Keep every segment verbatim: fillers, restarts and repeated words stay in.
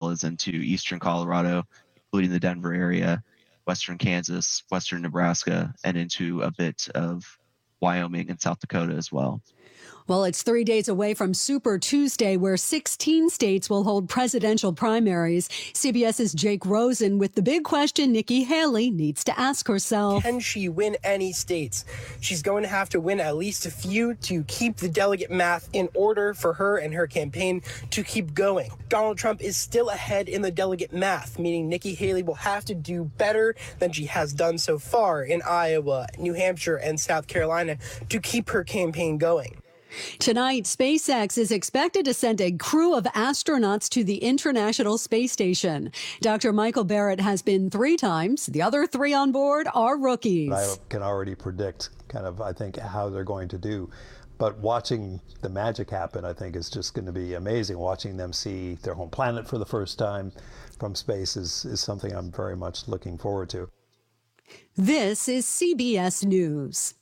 as into eastern Colorado, including the Denver area, western Kansas, western Nebraska, and into a bit of Wyoming and South Dakota as well. Well, it's three days away from Super Tuesday, where sixteen states will hold presidential primaries. CBS's Jake Rosen with the big question Nikki Haley needs to ask herself. Can she win any states? She's going to have to win at least a few to keep the delegate math in order for her and her campaign to keep going. Donald Trump is still ahead in the delegate math, meaning Nikki Haley will have to do better than she has done so far in Iowa, New Hampshire, and South Carolina to keep her campaign going. Tonight, SpaceX is expected to send a crew of astronauts to the International Space Station. Doctor Michael Barrett has been three times. The other three on board are rookies. I can already predict kind of, I think, how they're going to do. But watching the magic happen, I think, is just going to be amazing. Watching them see their home planet for the first time from space is, is something I'm very much looking forward to. This is C B S News.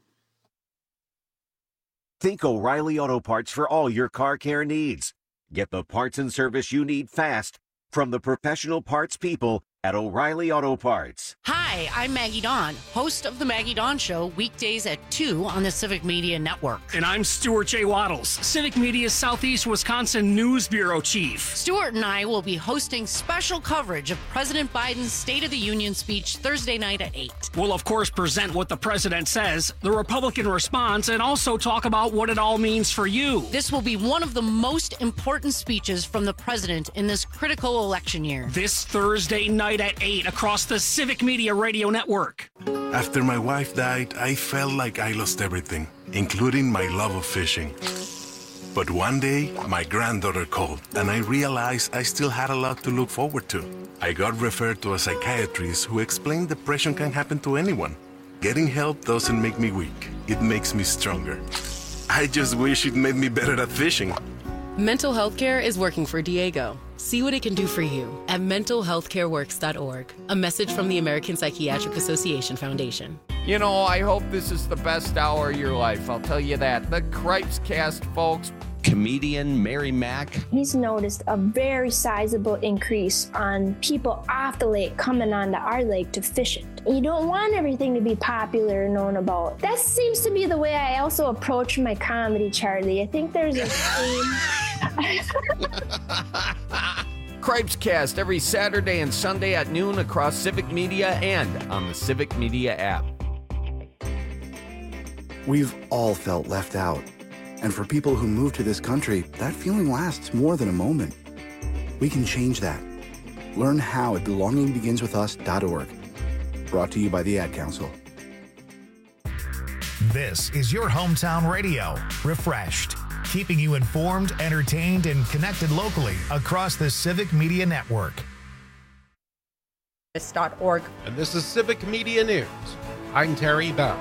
Think O'Reilly Auto Parts for all your car care needs. Get the parts and service you need fast from the professional parts people at O'Reilly Auto Parts. Hi, I'm Maggie Dawn, host of The Maggie Dawn Show, weekdays at two on the Civic Media Network. And I'm Stuart J. Waddles, Civic Media's Southeast Wisconsin News Bureau Chief. Stuart and I will be hosting special coverage of President Biden's State of the Union speech Thursday night at eight. We'll, of course, present what the president says, the Republican response, and also talk about what it all means for you. This will be one of the most important speeches from the president in this critical election year. This Thursday night at eight across the Civic Media Radio Network. After my wife died, I felt like I lost everything, including my love of fishing. But one day, my granddaughter called, and I realized I still had a lot to look forward to. I got referred to a psychiatrist who explained depression can happen to anyone. Getting help doesn't make me weak. It makes me stronger. I just wish it made me better at fishing. Mental health care is working for Diego. See what it can do for you at mental health care works dot org. A message from the American Psychiatric Association Foundation. You know, I hope this is the best hour of your life. I'll tell you that. The Cripes Cast, folks. Comedian Mary Mack. He's noticed a very sizable increase on people off the lake coming onto our lake to fish it. You don't want everything to be popular and known about. That seems to be the way I also approach my comedy, Charlie. I think there's a theme. Cripes Cast every Saturday and Sunday at noon across Civic Media and on the Civic Media app. We've all felt left out. And for people who move to this country, that feeling lasts more than a moment. We can change that. Learn how at belonging begins with us dot org. Brought to you by the Ad Council. This is your hometown radio, Refreshed, keeping you informed, entertained, and connected locally across the Civic Media Network. .org. And this is Civic Media News. I'm Terry Bell.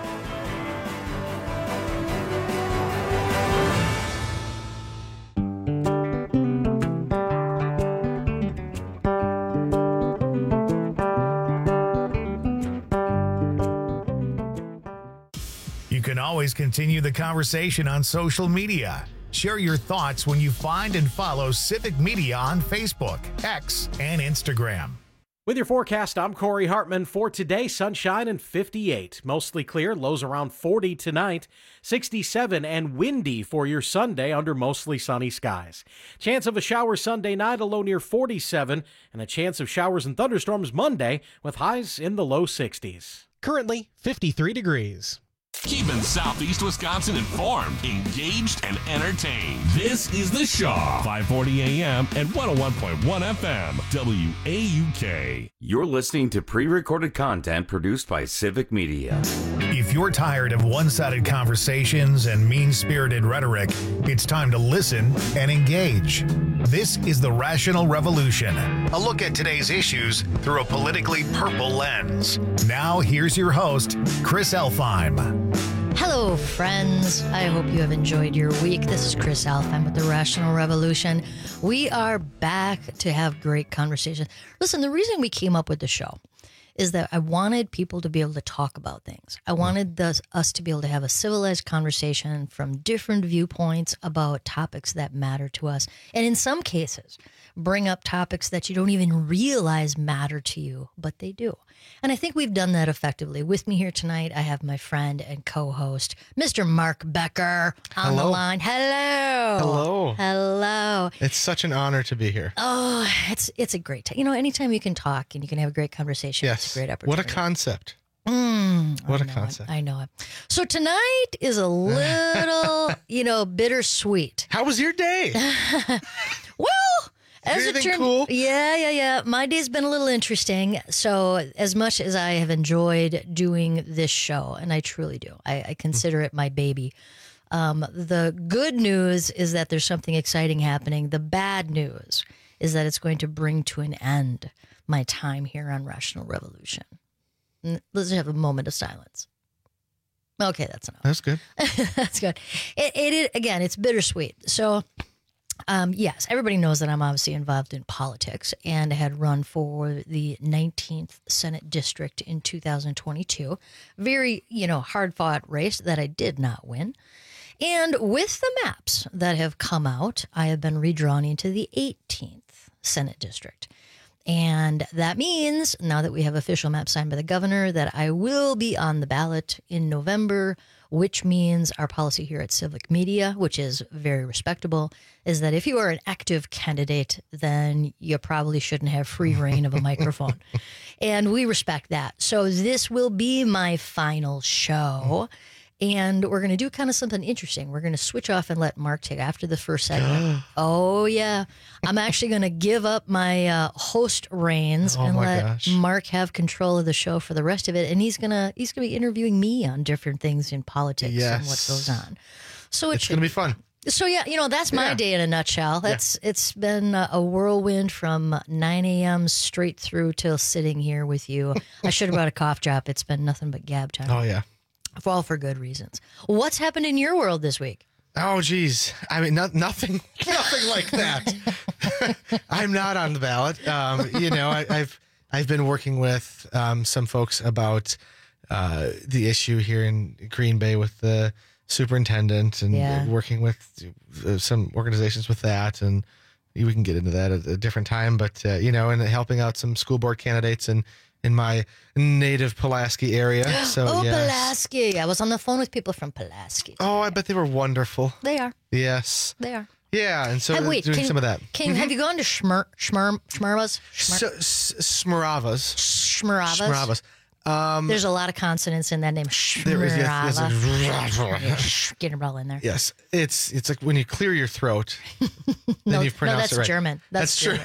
You can always continue the conversation on social media. Share your thoughts when you find and follow Civic Media on Facebook, X, and Instagram. With your forecast, I'm Corey Hartman. For today, sunshine and fifty-eight. Mostly clear, lows around forty tonight. sixty-seven and windy for your Sunday under mostly sunny skies. Chance of a shower Sunday night, a low near forty-seven. And a chance of showers and thunderstorms Monday with highs in the low sixties. Currently, fifty-three degrees. Keeping Southeast Wisconsin informed, engaged, and entertained. This is The Shaw, five forty A M and one oh one point one F M, W A U K. You're listening to pre-recorded content produced by Civic Media. If you're tired of one-sided conversations and mean-spirited rhetoric, it's time to listen and engage. This is The Rational Revolution, a look at today's issues through a politically purple lens. Now, here's your host, Chris Elfheim. Hello, friends. I hope you have enjoyed your week. This is Chris Elfheim with The Rational Revolution. We are back to have great conversation. Listen, the reason we came up with the show is that I wanted people to be able to talk about things. I wanted the, us to be able to have a civilized conversation from different viewpoints about topics that matter to us. And in some cases, bring up topics that you don't even realize matter to you, but they do. And I think we've done that effectively. With me here tonight, I have my friend and co-host, Mister Mark Becker, on Hello. the line. Hello. Hello. Hello. It's such an honor to be here. Oh, it's it's a great time. You know, anytime you can talk and you can have a great conversation, Yes. it's a great opportunity. What a concept. Mm, What I a know concept. It. I know it. So tonight is a little, you know, bittersweet. How was your day? Well, as it Anything turned, cool? yeah, yeah, yeah. My day's been a little interesting. So, as much as I have enjoyed doing this show, and I truly do, I, I consider it my baby. Um, the good news is that there's something exciting happening. The bad news is that it's going to bring to an end my time here on Rational Revolution. N- Let's have a moment of silence. Okay, that's enough. That's good. That's good. It, it, it again, it's bittersweet. So, um, yes, everybody knows that I'm obviously involved in politics and had run for the nineteenth Senate District in two thousand twenty-two. Very, you know, hard fought race that I did not win. And with the maps that have come out, I have been redrawn into the eighteenth Senate District. And that means, now that we have official maps signed by the governor, that I will be on the ballot in November, which means our policy here at Civic Media, which is very respectable, is that if you are an active candidate, then you probably shouldn't have free reign of a microphone. And we respect that. So this will be my final show. And we're going to do kind of something interesting. We're going to switch off and let Mark take after the first segment. Oh, yeah. I'm actually going to give up my uh, host reins Oh, and my let gosh. Mark have control of the show for the rest of it. And he's going to he's gonna be interviewing me on different things in politics and what Yes. goes on. So it It's should going to be fun. So, yeah, you know, that's my Yeah. day in a nutshell. That's It's been a whirlwind from nine a.m. straight through till sitting here with you. I should have brought a cough drop. It's been nothing but gab time. Oh, yeah. For all for good reasons. What's happened in your world this week? Oh, geez. I mean, no, nothing, nothing like that. I'm not on the ballot. Um, you know, I, I've I've been working with um, some folks about uh, the issue here in Green Bay with the superintendent, and Yeah. working with uh, some organizations with that, and we can get into that at a different time. But uh, you know, and helping out some school board candidates and. In my native Pulaski area. So, oh, yes. Pulaski. I was on the phone with people from Pulaski. Oh, I bet they were wonderful. They are. Yes. They are. Yeah, and so Hey, wait, doing can- some of that. Can, Have you gone to Schmer, Schmer, Schmervas? So, s- Smaravas. Schmeravas? Smaravas. Um, There's a lot of consonants in that name. There is, yes, Schmerava. yes. Get it all in there. yes, it's it's like when you clear your throat, then No, you've no, pronounced that's it right. German. That's, true.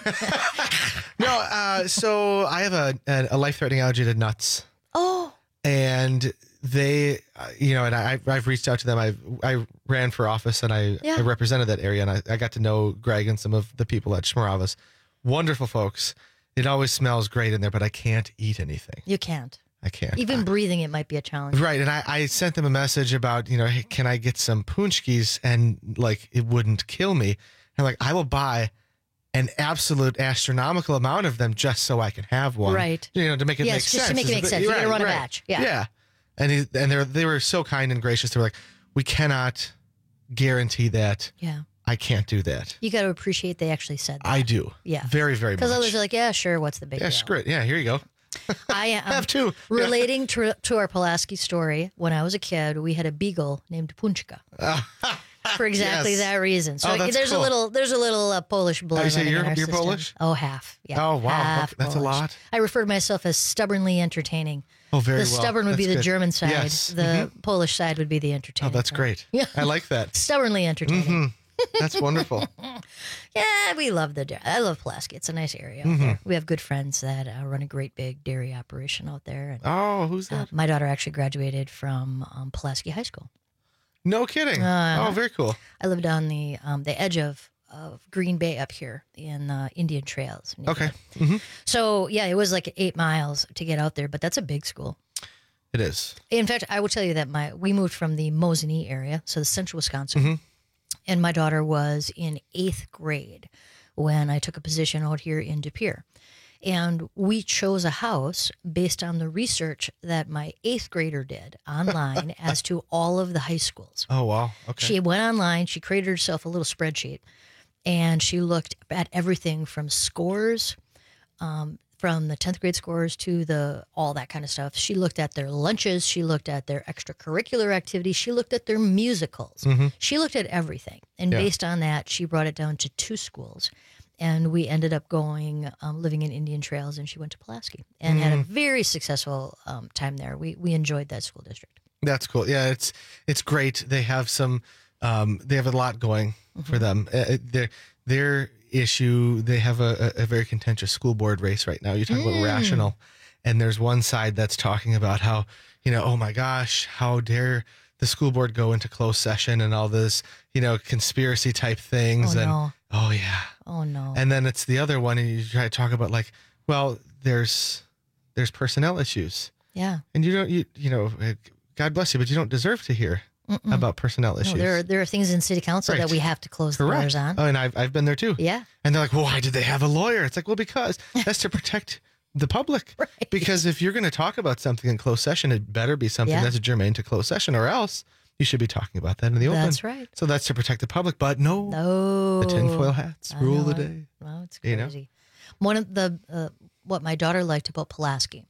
no, uh, so I have a, a, a life-threatening allergy to nuts. Oh. And they, uh, you know, and I, I've reached out to them. I I ran for office and I, Yeah. I represented that area, and I, I got to know Greg and some of the people at Schmaravas. Wonderful folks. It always smells great in there, but I can't eat anything. You can't. I can't. Even breathing it might be a challenge. Right. And I, I sent them a message about, you know, hey, can I get some punchkis? And like, it wouldn't kill me. And like, I will buy an absolute astronomical amount of them just so I can have one. Right. You know, to make it Yes, make just sense. to make it make Is sense. You gotta right, run a right. batch. Yeah. Yeah. And he, and they they were so kind and gracious. They were like, we cannot guarantee that. Yeah. I can't do that. You got to appreciate they actually said that. I do. Yeah. Very, very much. Because others are like, yeah, sure, what's the big Yeah, deal? screw it. Yeah, here you go. I um, have two. Relating to, to our Pulaski story, when I was a kid, we had a beagle named Punchka. For exactly Yes. that reason. So Oh, that's there's cool. a little there's a little uh, Polish blood. Oh, you say running in you're- our you're system. Polish? Oh, half. Yeah. Oh, wow. half That's a Polish. lot. I refer to myself as stubbornly entertaining. Oh, very The well. stubborn would be That's the good. German side. Yes. The Mhm. Polish side would be the Oh, entertaining. that's side. great. Yeah. I like that. Stubbornly entertaining. Mhm. That's wonderful. Yeah, we love the. I love Pulaski. It's a nice area out Mhm. there. We have good friends that uh, run a great big dairy operation out there. And, Oh, who's uh, that? my daughter actually graduated from um, Pulaski High School. No kidding. Uh, Oh, very cool. I lived on the um, the edge of, of Green Bay up here in uh, Indian Trails. Okay. Mhm. So, yeah, it was like eight miles to get out there, but that's a big school. It is. In fact, I will tell you that my we moved from the Mosinee area, so the central Wisconsin, Mhm. and my daughter was in eighth grade when I took a position out here in De Pere. And we chose a house based on the research that my eighth grader did online as to all of the high schools. Oh, wow. Okay. She went online, she created herself a little spreadsheet, and she looked at everything from scores, um, from the tenth grade scores to the all that kind of stuff. She looked at their lunches. She looked at their extracurricular activities. She looked at their musicals. Mm-hmm. She looked at everything. And Yeah. based on that, she brought it down to two schools. And we ended up going, um, living in Indian Trails, and she went to Pulaski and had a Mm. very successful um, time there. We we enjoyed that school district. That's cool. Yeah, it's it's great. They have some, um, they have a lot going for them. Uh, their their issue, they have a, a very contentious school board race right now. You talk Mm. about rational, and there's one side that's talking about how, you know, oh my gosh, how dare the school board go into closed session and all this, you know, conspiracy type things. Oh, and no. oh yeah. Oh, no. And then it's the other one, and you try to talk about like, well, there's there's personnel issues. Yeah. And you don't, you you know, uh, God bless you, but you don't deserve to hear Mm-mm. about personnel No, issues. there, are, there are things in city council Right. that we have to close the Correct. doors on. Oh, and I've I've been there too. Yeah. And they're like, well, why did they have a lawyer? It's like, well, because that's to protect the public. Right. Because if you're going to talk about something in closed session, it better be something Yeah. that's germane to closed session, or else you should be talking about that in the open. That's right. So that's to protect the public. But no, No. the tinfoil hats I rule know the it. day. Well, it's You know? crazy. One of the uh, what my daughter liked about Pulaski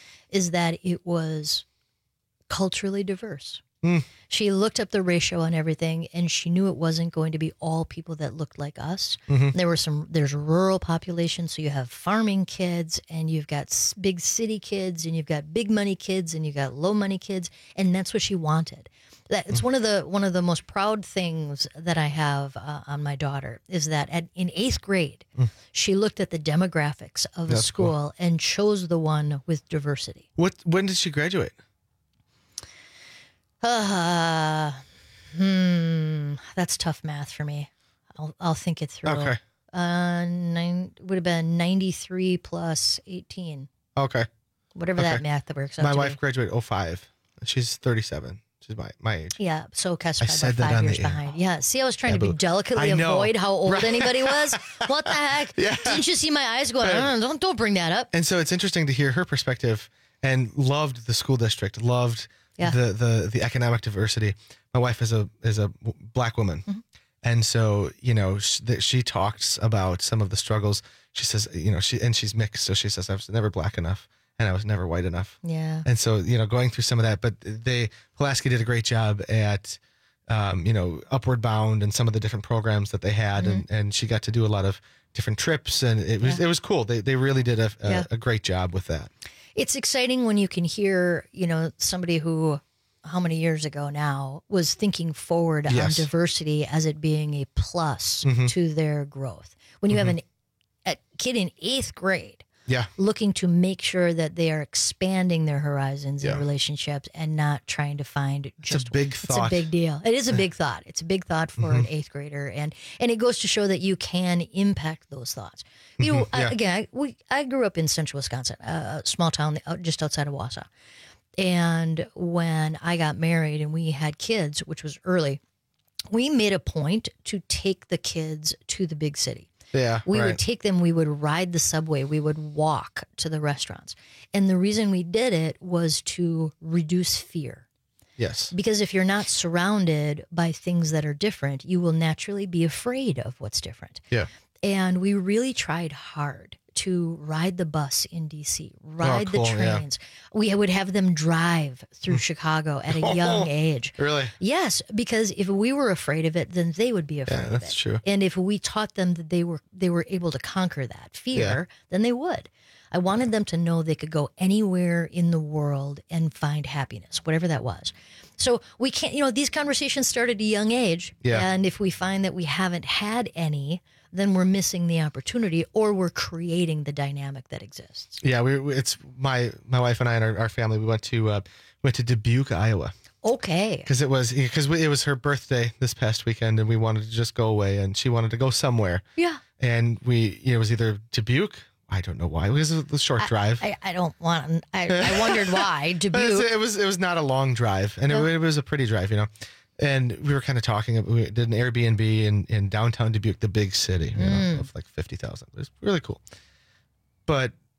is that it was culturally diverse. Mm. She looked up the ratio on everything, and she knew it wasn't going to be all people that looked like us. Mhm. There were some. There's rural population, so you have farming kids, and you've got s- big city kids, and you've got big money kids, and you've got low money kids, and that's what she wanted. That it's one of the one of the most proud things that I have uh, on my daughter is that at in eighth grade, she looked at the demographics of a That's cool. school and chose the one with diversity. What? When did she graduate? Uh, hmm, that's tough math for me. I'll I'll think it through. Okay. Uh, nine would have been ninety-three plus eighteen, Okay. whatever Okay. that math that works out. My to wife be. graduated oh five. She's thirty-seven. She's my, my age. Yeah, so Kester I about said that five on years the air. behind. Yeah, see, I was trying Yeah, to be boo. delicately I know. avoid how old Right. anybody was. What the heck? Yeah. Didn't you see my eyes going? Right. "Uh, don't don't bring that up. And so it's interesting to hear her perspective, and loved the school district, loved Yeah. the, the, the economic diversity. My wife is a, is a w- black woman. Mm-hmm. And so, you know, she, that she talks about some of the struggles. She says, you know, she, and she's mixed. So she says, I was never black enough and I was never white enough. Yeah. And so, you know, going through some of that, but they, Pulaski did a great job at, um, you know, Upward Bound and some of the different programs that they had. Mm-hmm. And, and she got to do a lot of different trips, and it was, Yeah. it was cool. They, they really did a, a, Yeah. a great job with that. It's exciting when you can hear, you know, somebody who, how many years ago now, was thinking forward Yes. on diversity as it being a plus Mhm. to their growth. When you Mhm. have an, a kid in eighth grade Yeah. looking to make sure that they are expanding their horizons Yeah. and relationships and not trying to find just it's a big it's thought. a big deal. It is a big thought. It's a big thought for an eighth grader, and and it goes to show that you can impact those thoughts. You know, Mhm, yeah. I, again, I, we I grew up in central Wisconsin, a small town out- just outside of Wausau, and when I got married and we had kids, which was early, we made a point to take the kids to the big city. Yeah. We right. would take them, we would ride the subway, we would walk to the restaurants. And the reason we did it was to reduce fear. Yes. Because if you're not surrounded by things that are different, you will naturally be afraid of what's different. Yeah. And we really tried hard to ride the bus in D C, ride cool, the yeah. trains. We would have them drive through Chicago at a young age. Really? Yes, because if we were afraid of it, then they would be afraid Yeah, of that's it. true. And if we taught them that they were they were able to conquer that fear, Yeah. then they would. I wanted them to know they could go anywhere in the world and find happiness, whatever that was. So we can't, you know, these conversations start at a young age. Yeah. And if we find that we haven't had any, then we're missing the opportunity, or we're creating the dynamic that exists. Yeah. We, we- it's my, my wife and I and our, our family, we went to, uh, went to Dubuque, Iowa. Okay. Because it was because it was her birthday this past weekend, and we wanted to just go away, and she wanted to go somewhere. Yeah. And we, you know, it was either Dubuque. I don't know why. It was a short drive. I, I don't want, I, I wondered why. But it's- Dubuque. it was it was not a long drive, and Yeah. it, it was a pretty drive, you know. And we were kind of talking. We did an Airbnb in, in downtown Dubuque, the big city, you know, Mm. of like fifty thousand. It was really cool. But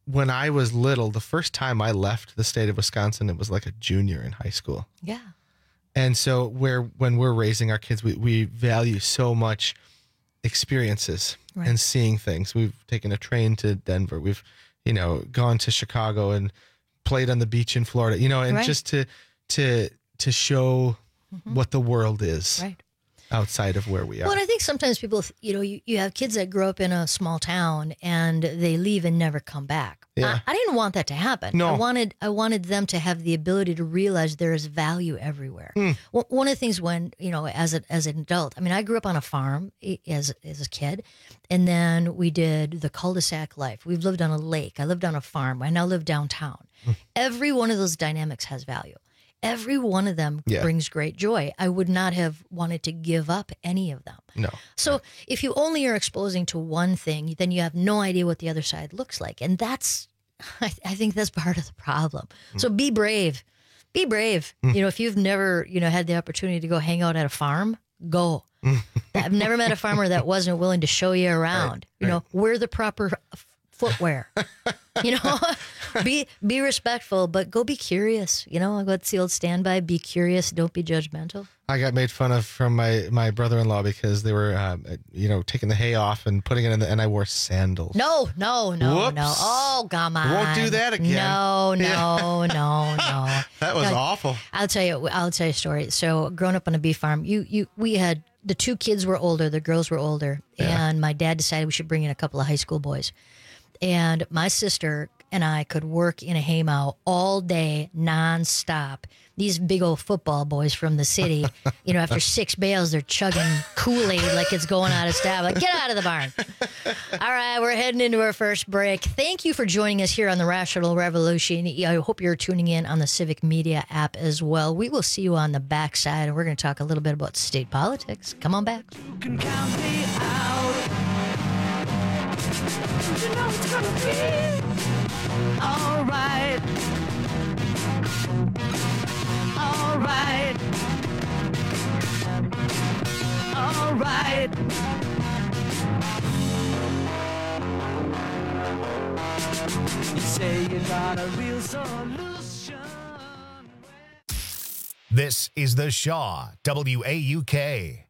when I was little, the first time I left the state of Wisconsin, it was like a junior in high school. Yeah. And so where when we're raising our kids, we, we value so much experiences right. and seeing things. We've taken a train to Denver. We've, you know, gone to Chicago and played on the beach in Florida, you know, and right. just to to to show mm-hmm. what the world is. Right. Outside of where we are. Well, and I think sometimes people, you know, you, you have kids that grow up in a small town and they leave and never come back. Yeah. I, I didn't want that to happen. No. I wanted I wanted them to have the ability to realize there is value everywhere. Hmm. Well, one of the things when, you know, as a, as an adult, I mean, I grew up on a farm as, as a kid, and then we did the cul-de-sac life. We've lived on a lake. I lived on a farm. I now live downtown. Hmm. Every one of those dynamics has value. Every one of them yeah. brings great joy. I would not have wanted to give up any of them. No. So if you only are exposing to one thing, then you have no idea what the other side looks like. And that's, I, I think that's part of the problem. Mm. So be brave. Be brave. Mm. You know, if you've never, you know, had the opportunity to go hang out at a farm, go. I've never met a farmer that wasn't willing to show you around. Right, you know, right. wear the proper footwear. You know, be be respectful, but go be curious. You know, what's the old standby? Be curious, don't be judgmental. I got made fun of from my, my brother-in-law because they were, uh, you know, taking the hay off and putting it in the, and I wore sandals. No, no, no, Whoops. no. Oh, come on. Won't do that again. No, no, yeah. no, no. That was now, awful. I'll tell you, I'll tell you a story. So growing up on a beef farm, you, you, we had, the two kids were older, the girls were older, yeah. and my dad decided we should bring in a couple of high school boys. And my sister and I could work in a haymow all day, nonstop. These big old football boys from the city, you know, after six bales, they're chugging Kool-Aid like it's going out of style. Like, get out of the barn. All right, we're heading into our first break. Thank you for joining us here on the Rational Revolution. I hope you're tuning in on the Civic Media app as well. We will see you on the backside, and we're going to talk a little bit about state politics. Come on back. You can count me out. You know it's gonna be all right. All right. All right. You say you got a real solution. This is the Shaw, W A U K.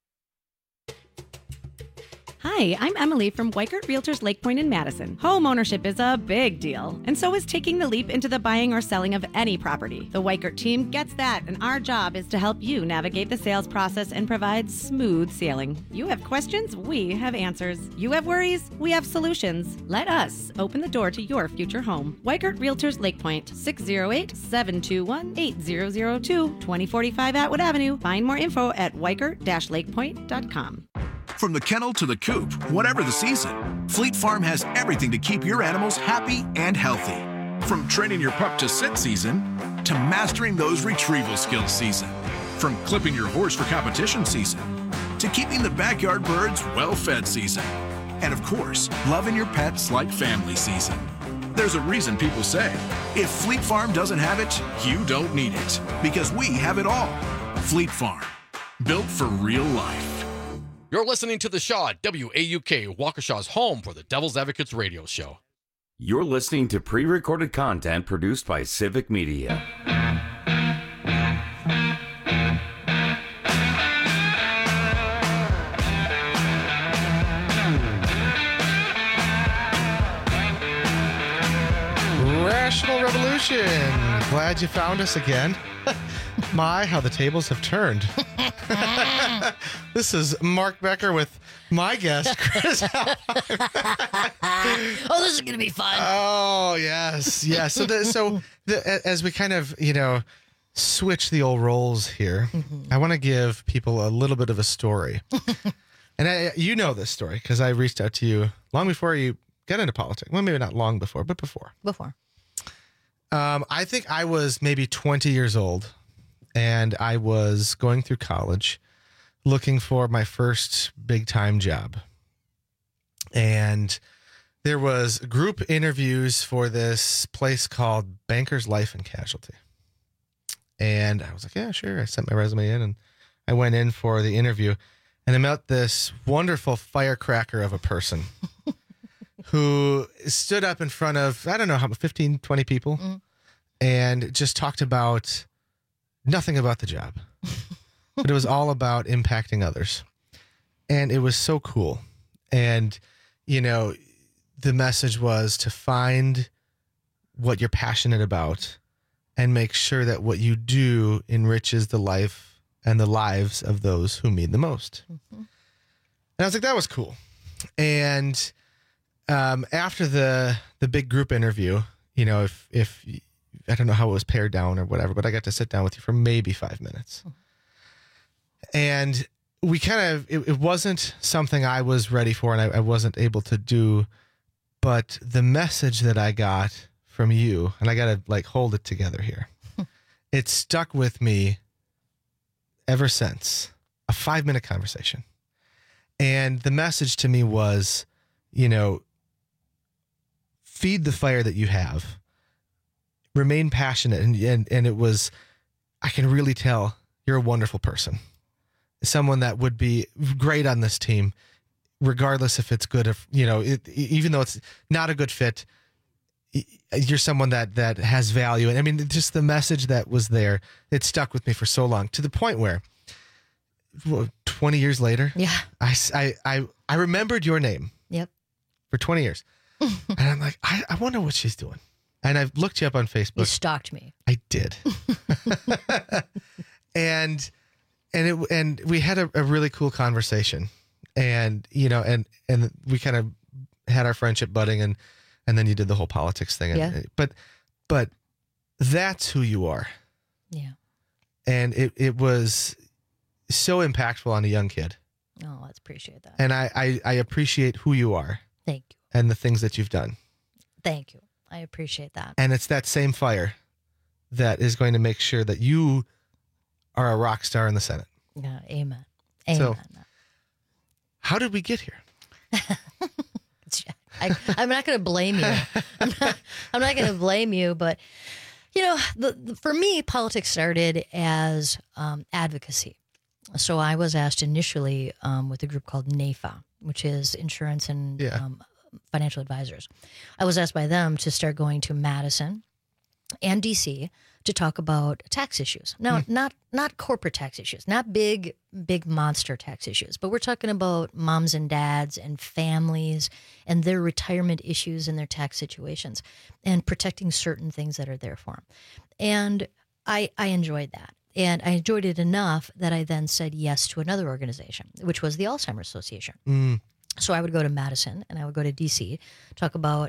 Hi, I'm Emily from Weikert Realtors Lake Point in Madison. Home ownership is a big deal, and so is taking the leap into the buying or selling of any property. The Weikert team gets that, and our job is to help you navigate the sales process and provide smooth sailing. You have questions, we have answers. You have worries, we have solutions. Let us open the door to your future home. Weikert Realtors Lake Point, six oh eight, seven two one, eight zero zero two, twenty forty-five Atwood Avenue. Find more info at weikert dash lakepoint dot com. From the kennel to the coop, whatever the season, Fleet Farm has everything to keep your animals happy and healthy. From training your pup to sit season, to mastering those retrieval skills season. From clipping your horse for competition season, to keeping the backyard birds well-fed season. And of course, loving your pets like family season. There's a reason people say, if Fleet Farm doesn't have it, you don't need it. Because we have it all. Fleet Farm, built for real life. You're listening to The Shaw, W A U K, Waukesha's home for the Devil's Advocates radio show. You're listening to pre-recorded content produced by Civic Media. Rational Revolution. Glad you found us again. My, how the tables have turned. This is Mark Becker with my guest, Chris. Oh, this is going to be fun. Oh, yes. Yeah. So, the, so the, as we kind of, you know, switch the old roles here, mm-hmm. I want to give people a little bit of a story. And I, you know this story because I reached out to you long before you got into politics. Well, maybe not long before, but before. Before. Um, I think I was maybe twenty years old. And I was going through college looking for my first big time job. And there was group interviews for this place called Bankers Life and Casualty. And I was like, yeah, sure. I sent my resume in and I went in for the interview and I met this wonderful firecracker of a person who stood up in front of, I don't know, how fifteen, twenty people mm. and just talked about nothing about the job. But it was all about impacting others. And it was so cool. And, you know, the message was to find what you're passionate about and make sure that what you do enriches the life and the lives of those who need the most. Mm-hmm. And I was like, that was cool. And um, after the the big group interview, you know, if if I don't know how it was pared down or whatever, but I got to sit down with you for maybe five minutes. Mm-hmm. And we kind of, it, it wasn't something I was ready for and I, I wasn't able to do, but the message that I got from you, and I got to like hold it together here, it stuck with me ever since. A five minute conversation. And the message to me was, you know, feed the fire that you have, remain passionate. And, and, and it was, I can really tell you're a wonderful person. Someone that would be great on this team, regardless if it's good, if, you know, it, even though it's not a good fit, you're someone that, that has value. And I mean, just the message that was there, it stuck with me for so long, to the point where twenty years later, yeah, I, I, I, I remembered your name. Yep. For twenty years. And I'm like, I, I wonder what she's doing. And I've looked you up on Facebook. You stalked me. I did. and, and it, and we had a, a really cool conversation, and, you know, and, and we kind of had our friendship budding, and, and then you did the whole politics thing. And, yeah. But, but that's who you are. Yeah. And it, it was so impactful on a young kid. Oh, let's appreciate that. And I, I, I appreciate who you are. Thank you. And the things that you've done. Thank you. I appreciate that. And it's that same fire that is going to make sure that you are a rock star in the Senate. Yeah, amen. Amen. So, how did we get here? I, I'm not going to blame you. I'm not, I'm not going to blame you, but, you know, the, the, for me, politics started as um, advocacy. So I was asked initially um, with a group called NAFA, which is Insurance and yeah. um, Financial Advisors. I was asked by them to start going to Madison and D C to talk about tax issues. Now, mm. not not corporate tax issues, not big, big monster tax issues, but we're talking about moms and dads and families and their retirement issues and their tax situations and protecting certain things that are there for them. And I, I enjoyed that. And I enjoyed it enough that I then said yes to another organization, which was the Alzheimer's Association. Mm. So I would go to Madison and I would go to D C, talk about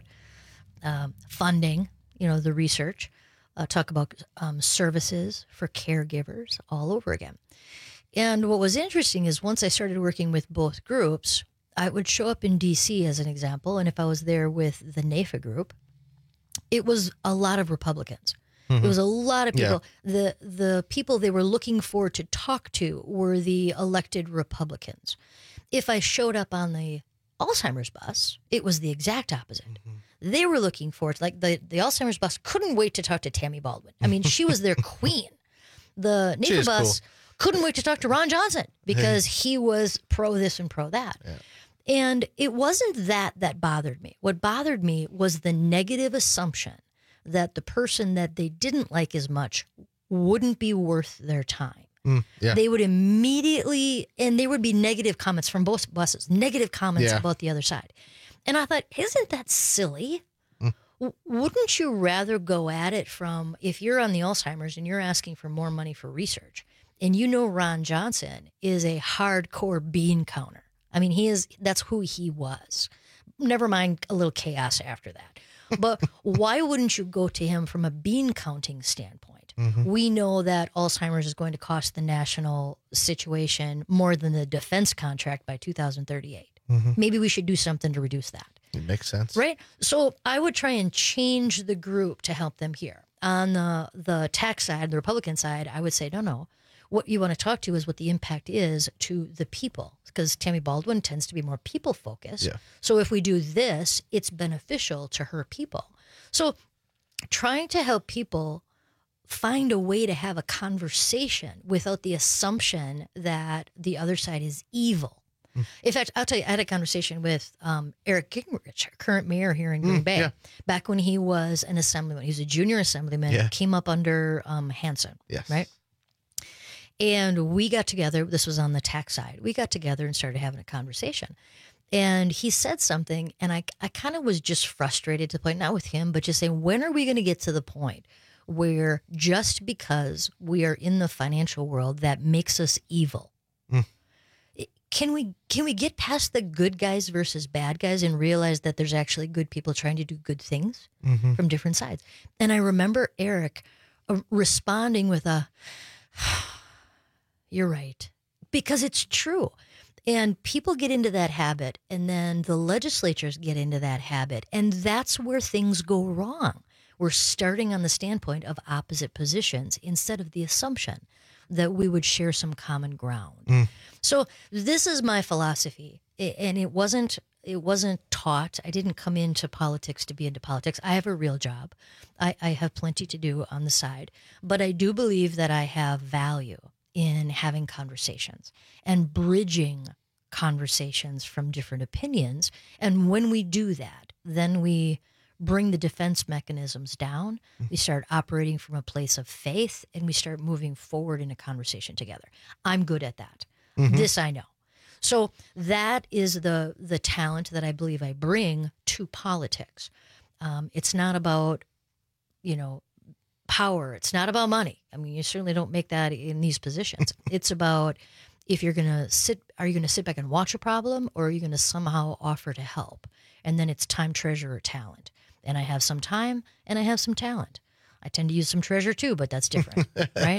um, funding, you know, the research, uh, talk about um, services for caregivers all over again. And what was interesting is once I started working with both groups, I would show up in D C as an example. And if I was there with the NAFA group, it was a lot of Republicans. Mm-hmm. It was a lot of people. Yeah. The the people they were looking for to talk to were the elected Republicans. If I showed up on the Alzheimer's bus, it was the exact opposite. Mm-hmm. They were looking for it. Like the, the Alzheimer's bus couldn't wait to talk to Tammy Baldwin. I mean, she was their queen. The NAFA bus cool. couldn't wait to talk to Ron Johnson because he was pro this and pro that. Yeah. And it wasn't that that bothered me. What bothered me was the negative assumption that the person that they didn't like as much wouldn't be worth their time. Mm, yeah. They would immediately, and there would be negative comments from both buses, negative comments yeah. about the other side. And I thought, isn't that silly? Mm. W- wouldn't you rather go at it from, if you're on the Alzheimer's and you're asking for more money for research, and you know Ron Johnson is a hardcore bean counter. I mean, he is, that's who he was. Never mind a little chaos after that. But why wouldn't you go to him from a bean counting standpoint? Mm-hmm. We know that Alzheimer's is going to cost the national situation more than the defense contract by two thousand thirty-eight. Mm-hmm. Maybe we should do something to reduce that. It makes sense. Right? So I would try and change the group to help them here. On the, the tax side, the Republican side, I would say, no, no. What you want to talk to is what the impact is to the people, because Tammy Baldwin tends to be more people focused. Yeah. So if we do this, it's beneficial to her people. So trying to help people find a way to have a conversation without the assumption that the other side is evil. In fact, I'll tell you, I had a conversation with um, Eric Gingrich, current mayor here in Green Mm, Bay, yeah. back when he was an assemblyman. He was a junior assemblyman, Yeah. came up under um, Hansen, Yes. right? And we got together, this was on the tax side, we got together and started having a conversation. And he said something, and I, I kind of was just frustrated to the point, not with him, but just saying, when are we going to get to the point where just because we are in the financial world, that makes us evil? Mm. Can we can we get past the good guys versus bad guys and realize that there's actually good people trying to do good things Mhm. from different sides? And I remember Eric uh, responding with a, "You're right," because it's true. And people get into that habit, and then the legislatures get into that habit, and that's where things go wrong. We're starting on the standpoint of opposite positions instead of the assumption that we would share some common ground. Mm. So this is my philosophy, I- and it wasn't it wasn't taught. I didn't come into politics to be into politics. I have a real job. I, I have plenty to do on the side, but I do believe that I have value in having conversations and bridging conversations from different opinions. And when we do that, then we bring the defense mechanisms down. We start operating from a place of faith, and we start moving forward in a conversation together. I'm good at that. Mhm. This I know. So that is the the talent that I believe I bring to politics. Um, it's not about, you know, power. It's not about money. I mean, you certainly don't make that in these positions. It's about, if you're going to sit, are you going to sit back and watch a problem, or are you going to somehow offer to help? And then it's time, treasure, or talent. And I have some time and I have some talent. I tend to use some treasure too, but that's different, right?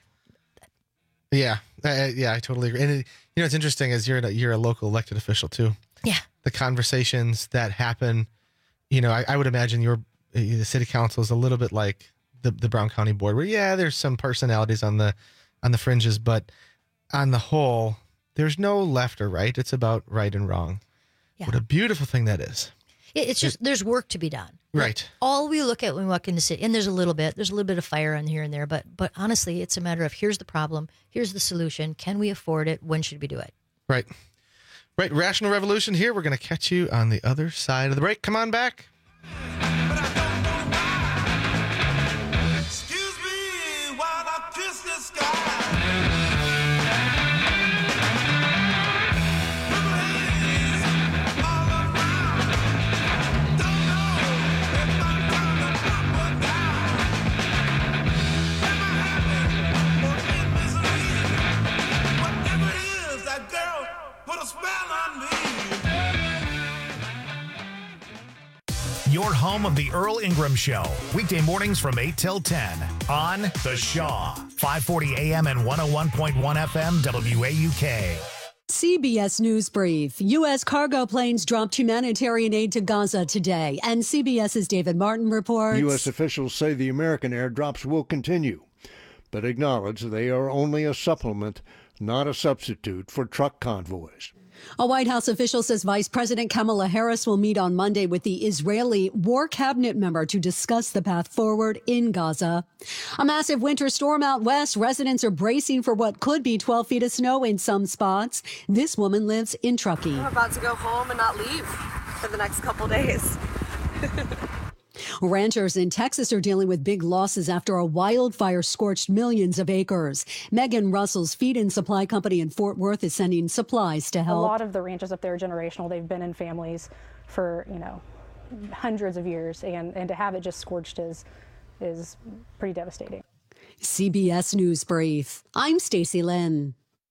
Yeah, uh, yeah, I totally agree. And it, you know, it's interesting is you're a, you're a local elected official too. Yeah. The conversations that happen, you know, I, I would imagine your the city council is a little bit like the the Brown County Board, where yeah, there's some personalities on the on the fringes, but on the whole, there's no left or right. It's about right and wrong. Yeah. What a beautiful thing that is. It- It's just, there's work to be done. Right. All we look at when we walk into the city, and there's a little bit, there's a little bit of fire on here and there, but but honestly, it's a matter of, here's the problem, here's the solution, can we afford it, when should we do it? Right. Right. Rational Revolution here. We're going to catch you on the other side of the break. Come on back. Excuse me while I kiss the sky. Your home of the Earl Ingram Show. Weekday mornings from eight till ten on The Shaw. five forty A M and one oh one point one F M W A U K. C B S News Brief. U S cargo planes dropped humanitarian aid to Gaza today, and CBS's David Martin reports. U S officials say the American airdrops will continue, but acknowledge they are only a supplement, not a substitute for truck convoys. A White House official says Vice President Kamala Harris will meet on Monday with the Israeli War Cabinet member to discuss the path forward in Gaza. A massive winter storm out west. Residents are bracing for what could be twelve feet of snow in some spots. This woman lives in Truckee. I'm about to go home and not leave for the next couple days. Ranchers in Texas are dealing with big losses after a wildfire scorched millions of acres. Megan Russell's feed and supply company in Fort Worth is sending supplies to A help. lot of the ranches up there are generational. They've been in families for, you know, hundreds of years, and, and to have it just scorched is is pretty devastating. C B S News Brief. I'm Stacey Lynn.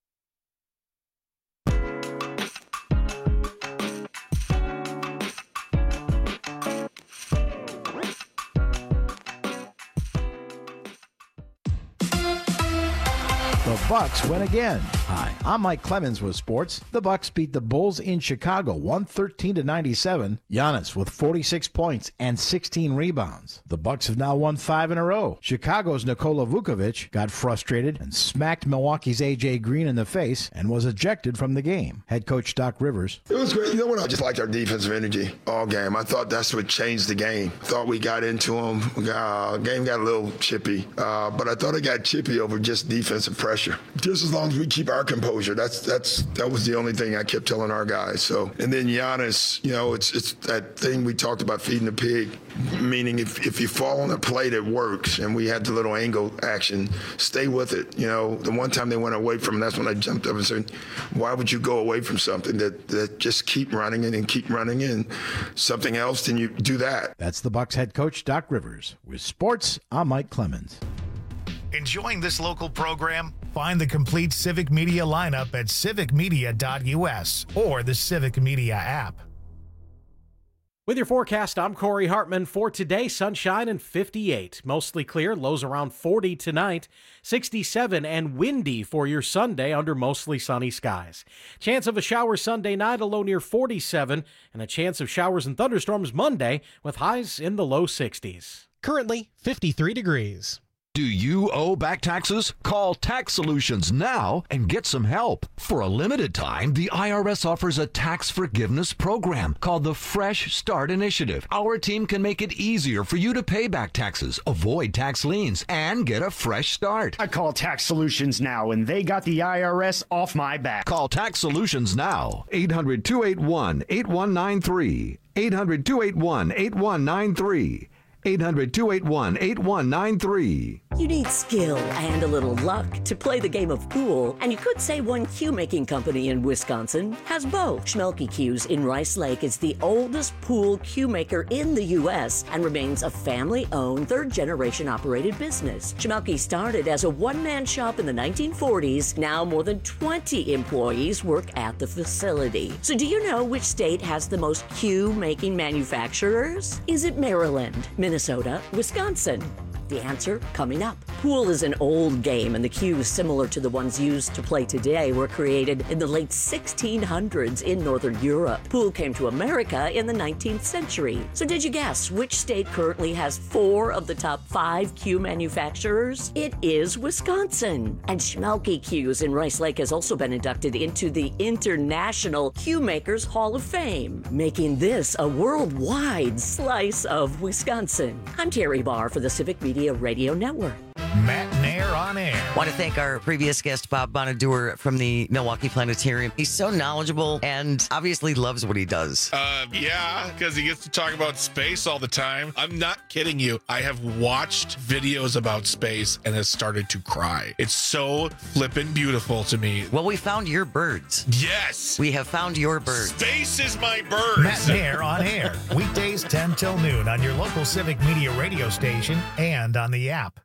The Bucks win again. Hi, I'm Mike Clemens with sports. The Bucks beat the Bulls in Chicago one thirteen to ninety-seven. Giannis with forty-six points and sixteen rebounds. The Bucks have now won five in a row. Chicago's Nikola Vukovic got frustrated and smacked Milwaukee's A J Green in the face and was ejected from the game. Head coach Doc Rivers. It was great. You know what? I just liked our defensive energy all game. I thought that's what changed the game. Thought we got into them. We got, uh, game got a little chippy, uh, but I thought it got chippy over just defensive pressure. Just as long as we keep our our composure. That's that's that was the only thing I kept telling our guys. So, and then Giannis, you know, it's it's that thing we talked about, feeding the pig, meaning if if you fall on a play that works, and we had the little angle action, stay with it. You know, the one time they went away from, that's when I jumped up and said, why would you go away from something that that just keep running it and keep running in something else? Then you do that. That's the Bucs head coach, Doc Rivers. With sports, I'm Mike Clemens. Enjoying this local program? Find the complete Civic Media lineup at civic media dot u s or the Civic Media app. With your forecast, I'm Corey Hartman. For today, sunshine and fifty-eight. Mostly clear, lows around forty tonight. sixty-seven and windy for your Sunday under mostly sunny skies. Chance of a shower Sunday night, a low near forty-seven, and a chance of showers and thunderstorms Monday with highs in the low sixties. Currently fifty-three degrees. Do you owe back taxes? Call Tax Solutions now and get some help. For a limited time, the I R S offers a tax forgiveness program called the Fresh Start Initiative. Our team can make it easier for you to pay back taxes, avoid tax liens, and get a fresh start. I call Tax Solutions now, and they got the I R S off my back. Call Tax Solutions now. eight hundred, two eight one, eight one nine three. eight hundred, two eight one, eight one nine three. eight hundred, two eight one, eight one nine three. You need skill and a little luck to play the game of pool, and you could say one cue-making company in Wisconsin has both. Schmelke Cues in Rice Lake is the oldest pool cue maker in the U S and remains a family-owned, third-generation operated business. Schmelke started as a one-man shop in the nineteen forties. Now more than twenty employees work at the facility. So do you know which state has the most cue-making manufacturers? Is it Maryland, Minnesota, Wisconsin? The answer coming up. Pool is an old game, and the cues similar to the ones used to play today were created in the late sixteen hundreds in Northern Europe. Pool came to America in the nineteenth century. So did you guess which state currently has four of the top five cue manufacturers? It is Wisconsin. And Schmelke Cues in Rice Lake has also been inducted into the International Cue Makers Hall of Fame, making this a worldwide slice of Wisconsin. I'm Terry Barr for the Civic Media Radio Network. Matt Nair on air. Want to thank our previous guest, Bob Bonadur from the Milwaukee Planetarium. He's so knowledgeable and obviously loves what he does. Uh, yeah, because he gets to talk about space all the time. I'm not kidding you. I have watched videos about space and has started to cry. It's so flippin' beautiful to me. Well, we found your birds. Yes. We have found your birds. Space is my birds. Matt Nair on air. Weekdays ten till noon on your local Civic Media radio station and on the app.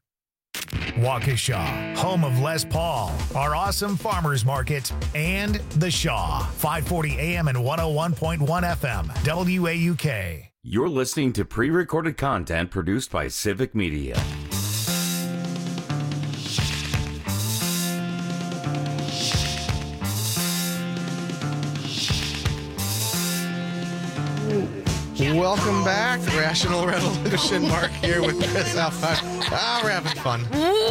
Waukesha, home of Les Paul, our awesome farmers market, and The Shaw, five forty A M and one oh one point one F M, W A U K. You're listening to pre-recorded content produced by Civic Media. Welcome back, Rational Revolution. Mark here with Chris Alpine. Ah, we're having fun.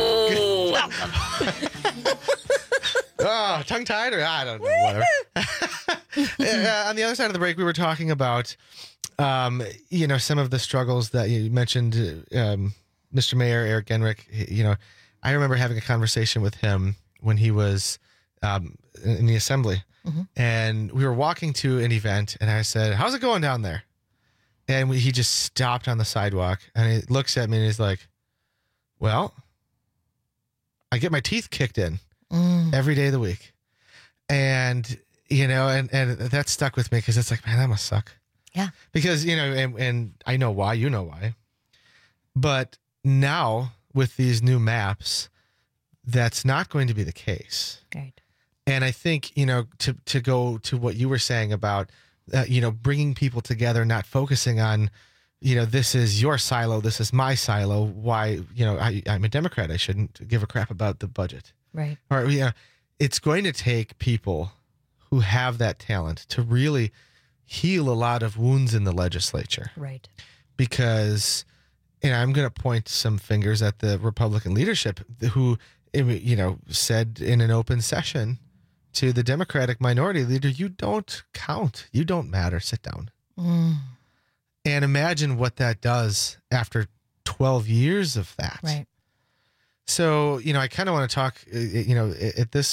Oh, tongue-tied or I don't know, whatever. uh, on the other side of the break, we were talking about, um, you know, some of the struggles that you mentioned. Um, Mister Mayor Eric Genrich, you know, I remember having a conversation with him when he was um, in the assembly, mm-hmm. and we were walking to an event, and I said, "How's it going down there?" And we, he just stopped on the sidewalk, and he looks at me and he's like, "Well, I get my teeth kicked in mm. every day of the week." And, you know, and, and that stuck with me because it's like, man, that must suck. Yeah. Because, you know, and, and I know why, you know why. But now with these new maps, that's not going to be the case. Right. And I think, you know, to, to go to what you were saying about, Uh, you know, bringing people together, not focusing on, you know, this is your silo, this is my silo. Why, you know, I, I'm a Democrat. I shouldn't give a crap about the budget. Right. Or, you know, it's going to take people who have that talent to really heal a lot of wounds in the legislature. Right. Because, you know, I'm going to point some fingers at the Republican leadership who, you know, said in an open session to the Democratic minority leader, you don't count. You don't matter. Sit down. Mm. And imagine what that does after twelve years of that. Right. So, you know, I kind of want to talk, you know, at this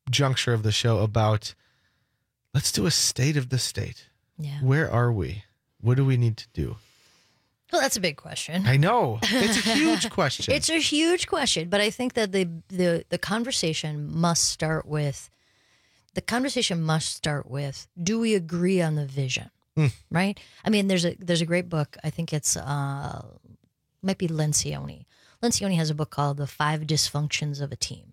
juncture of the show about let's do a state of the state. Yeah. Where are we? What do we need to do? Well, that's a big question. I know. It's a huge question. It's a huge question, but I think that the, the the conversation must start with the conversation must start with do we agree on the vision? Mm. Right? I mean, there's a there's a great book. I think it's uh might be Lencioni. Lencioni has a book called The Five Dysfunctions of a Team.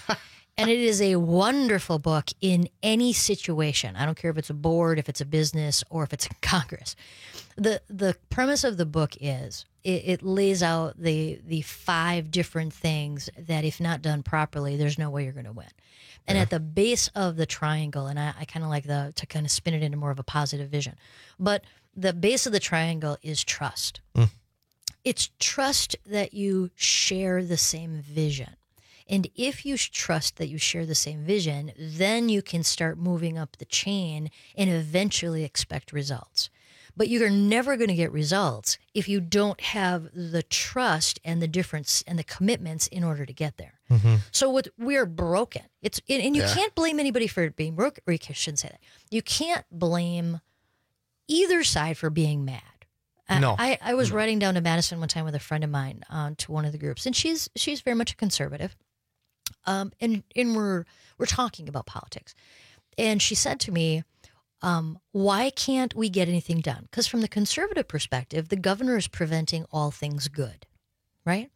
And it is a wonderful book in any situation. I don't care if it's a board, if it's a business, or if it's in Congress. The the premise of the book is it, it lays out the the five different things that if not done properly, there's no way you're going to win. And yeah. at the base of the triangle, and I, I kind of like the to kind of spin it into more of a positive vision, but the base of the triangle is trust. Mm. It's trust that you share the same vision. And if you trust that you share the same vision, then you can start moving up the chain and eventually expect results. But you're never going to get results if you don't have the trust and the difference and the commitments in order to get there. Mm-hmm. So what we're broken. It's and you yeah. can't blame anybody for being broken. Or you shouldn't say that. You can't blame either side for being mad. No. I, I was no. riding down to Madison one time with a friend of mine uh, to one of the groups, and she's she's very much a conservative. Um, and and we're we're talking about politics, and she said to me, um, "Why can't we get anything done? Because from the conservative perspective, the governor is preventing all things good, right?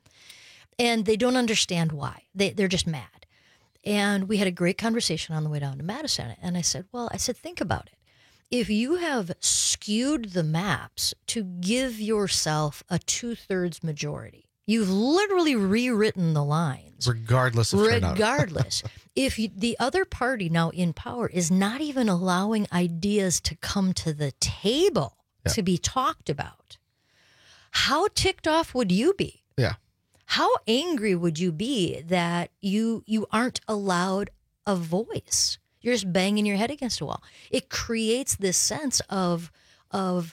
And they don't understand why. They they're just mad." And we had a great conversation on the way down to Madison, and I said, "Well, I said, think about it. If you have skewed the maps to give yourself a two-thirds majority." You've literally rewritten the lines. Regardless of turnout. Regardless. If you, the other party now in power is not even allowing ideas to come to the table yeah. to be talked about, how ticked off would you be? Yeah. How angry would you be that you you aren't allowed a voice? You're just banging your head against a wall. It creates this sense of of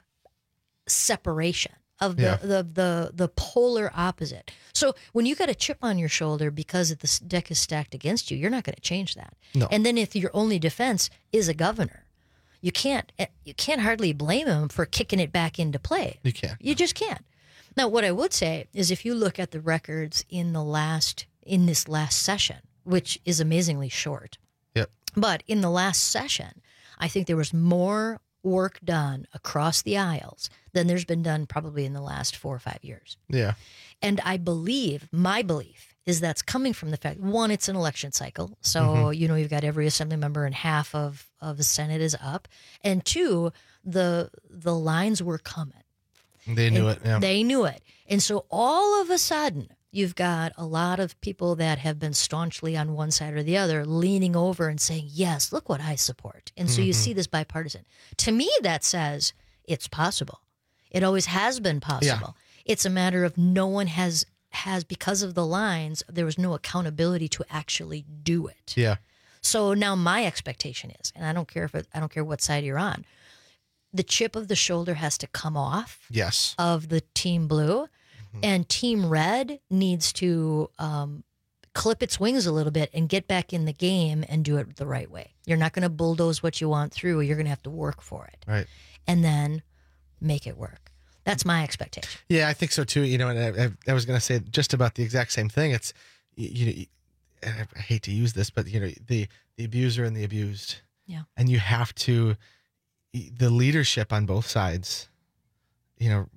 separation. Of the, yeah. the the the polar opposite. So when you got a chip on your shoulder because the deck is stacked against you, you're not going to change that. No. And then if your only defense is a governor, you can't you can't hardly blame him for kicking it back into play. You can't. You just can't. Now, what I would say is if you look at the records in the last in this last session, which is amazingly short. Yep. But in the last session, I think there was more work done across the aisles than there's been done probably in the last four or five years. Yeah. And I believe, my belief is that's coming from the fact, one, it's an election cycle. So, mm-hmm. you know, you've got every assembly member and half of, of the Senate is up. And two, the the lines were coming. They knew and it. Yeah. They knew it. And so all of a sudden, you've got a lot of people that have been staunchly on one side or the other leaning over and saying, yes, look what I support. And so mm-hmm. you see this bipartisan. To me, that says it's possible. It always has been possible. Yeah. It's a matter of no one has, has, because of the lines, there was no accountability to actually do it. Yeah. So now my expectation is, and I don't care if it, I don't care what side you're on, the chip of the shoulder has to come off yes. of the team blue. And Team Red needs to um, clip its wings a little bit and get back in the game and do it the right way. You're not going to bulldoze what you want through. You're going to have to work for it. Right. And then make it work. That's my expectation. Yeah, I think so too. You know, and I, I, I was going to say just about the exact same thing. It's, you know, I hate to use this, but, you know, the, the abuser and the abused. Yeah. And you have to, the leadership on both sides, you know,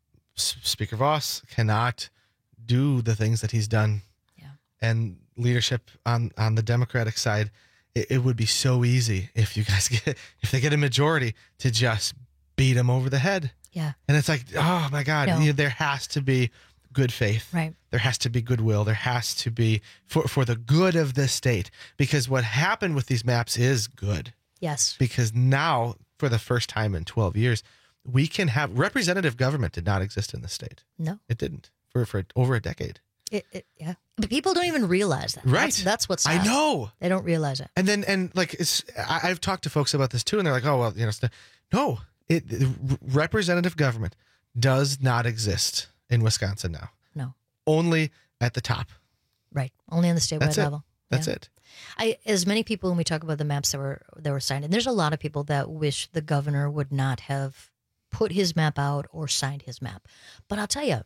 Speaker Voss cannot do the things that he's done. Yeah. And leadership on, on the Democratic side, it, it would be so easy if you guys get, if they get a majority to just beat him over the head. Yeah. And it's like, oh my God, No. you know, there has to be good faith. Right. There has to be goodwill. There has to be for, for the good of the state, because what happened with these maps is good. Yes. Because now, for the first time in twelve years, we can have representative government did not exist in the state. No, it didn't for, for over a decade. It, it, yeah. But people don't even realize that. Right. That's, that's what's I sad. know. They don't realize it. And then, and like, it's, I, I've talked to folks about this too, and they're like, oh, well, you know, it's the, no, it, it, representative government does not exist in Wisconsin now. No. Only at the top. Right. Only on the statewide That's it. level. That's Yeah. it. I, as many people, when we talk about the maps that were that were signed, and there's a lot of people that wish the governor would not have put his map out or signed his map. But I'll tell you,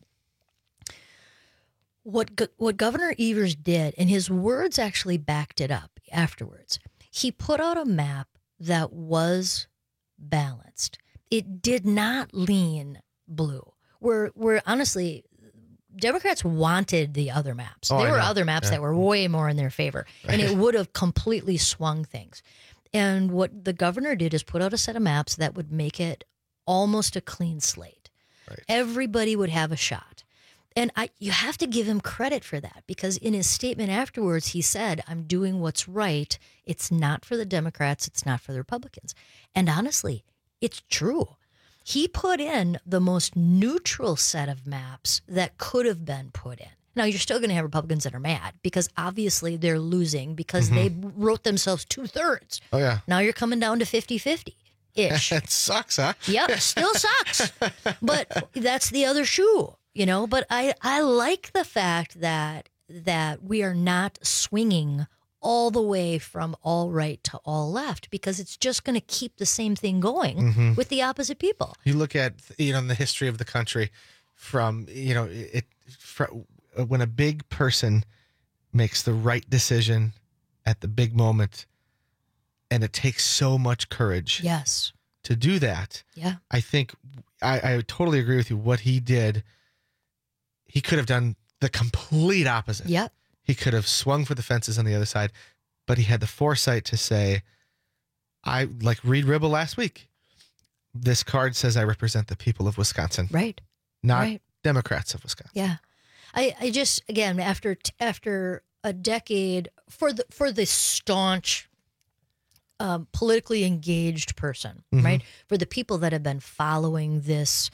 what go- what Governor Evers did, and his words actually backed it up afterwards. He put out a map that was balanced. It did not lean blue. Where where honestly, Democrats wanted the other maps. Oh, there I were know. other maps Yeah. that were way more in their favor, and it would have completely swung things. And what the governor did is put out a set of maps that would make it almost a clean slate. Right. Everybody would have a shot. And I, you have to give him credit for that, because in his statement afterwards, he said, I'm doing what's right. It's not for the Democrats. It's not for the Republicans. And honestly, it's true. He put in the most neutral set of maps that could have been put in. Now, you're still going to have Republicans that are mad because obviously they're losing because Mhm. they wrote themselves two thirds. Oh, yeah. Now you're coming down to fifty-fifty ish. It sucks, huh? Yep, still sucks. But that's the other shoe, you know. But I, I like the fact that that we are not swinging all the way from all right to all left, because it's just going to keep the same thing going Mhm. with the opposite people. You look at, you know, in the history of the country, from, you know, it fr when a big person makes the right decision at the big moment, and it takes so much courage Yes. to do that. Yeah. I think I, I totally agree with you. What he did, he could have done the complete opposite. Yep. He could have swung for the fences on the other side, but he had the foresight to say, I like Reed Ribble last week. This card says I represent the people of Wisconsin. Right. Not Right. Democrats of Wisconsin. Yeah, I, I just again after after a decade for the for the staunch, um, politically engaged person, Mhm. right? For the people that have been following this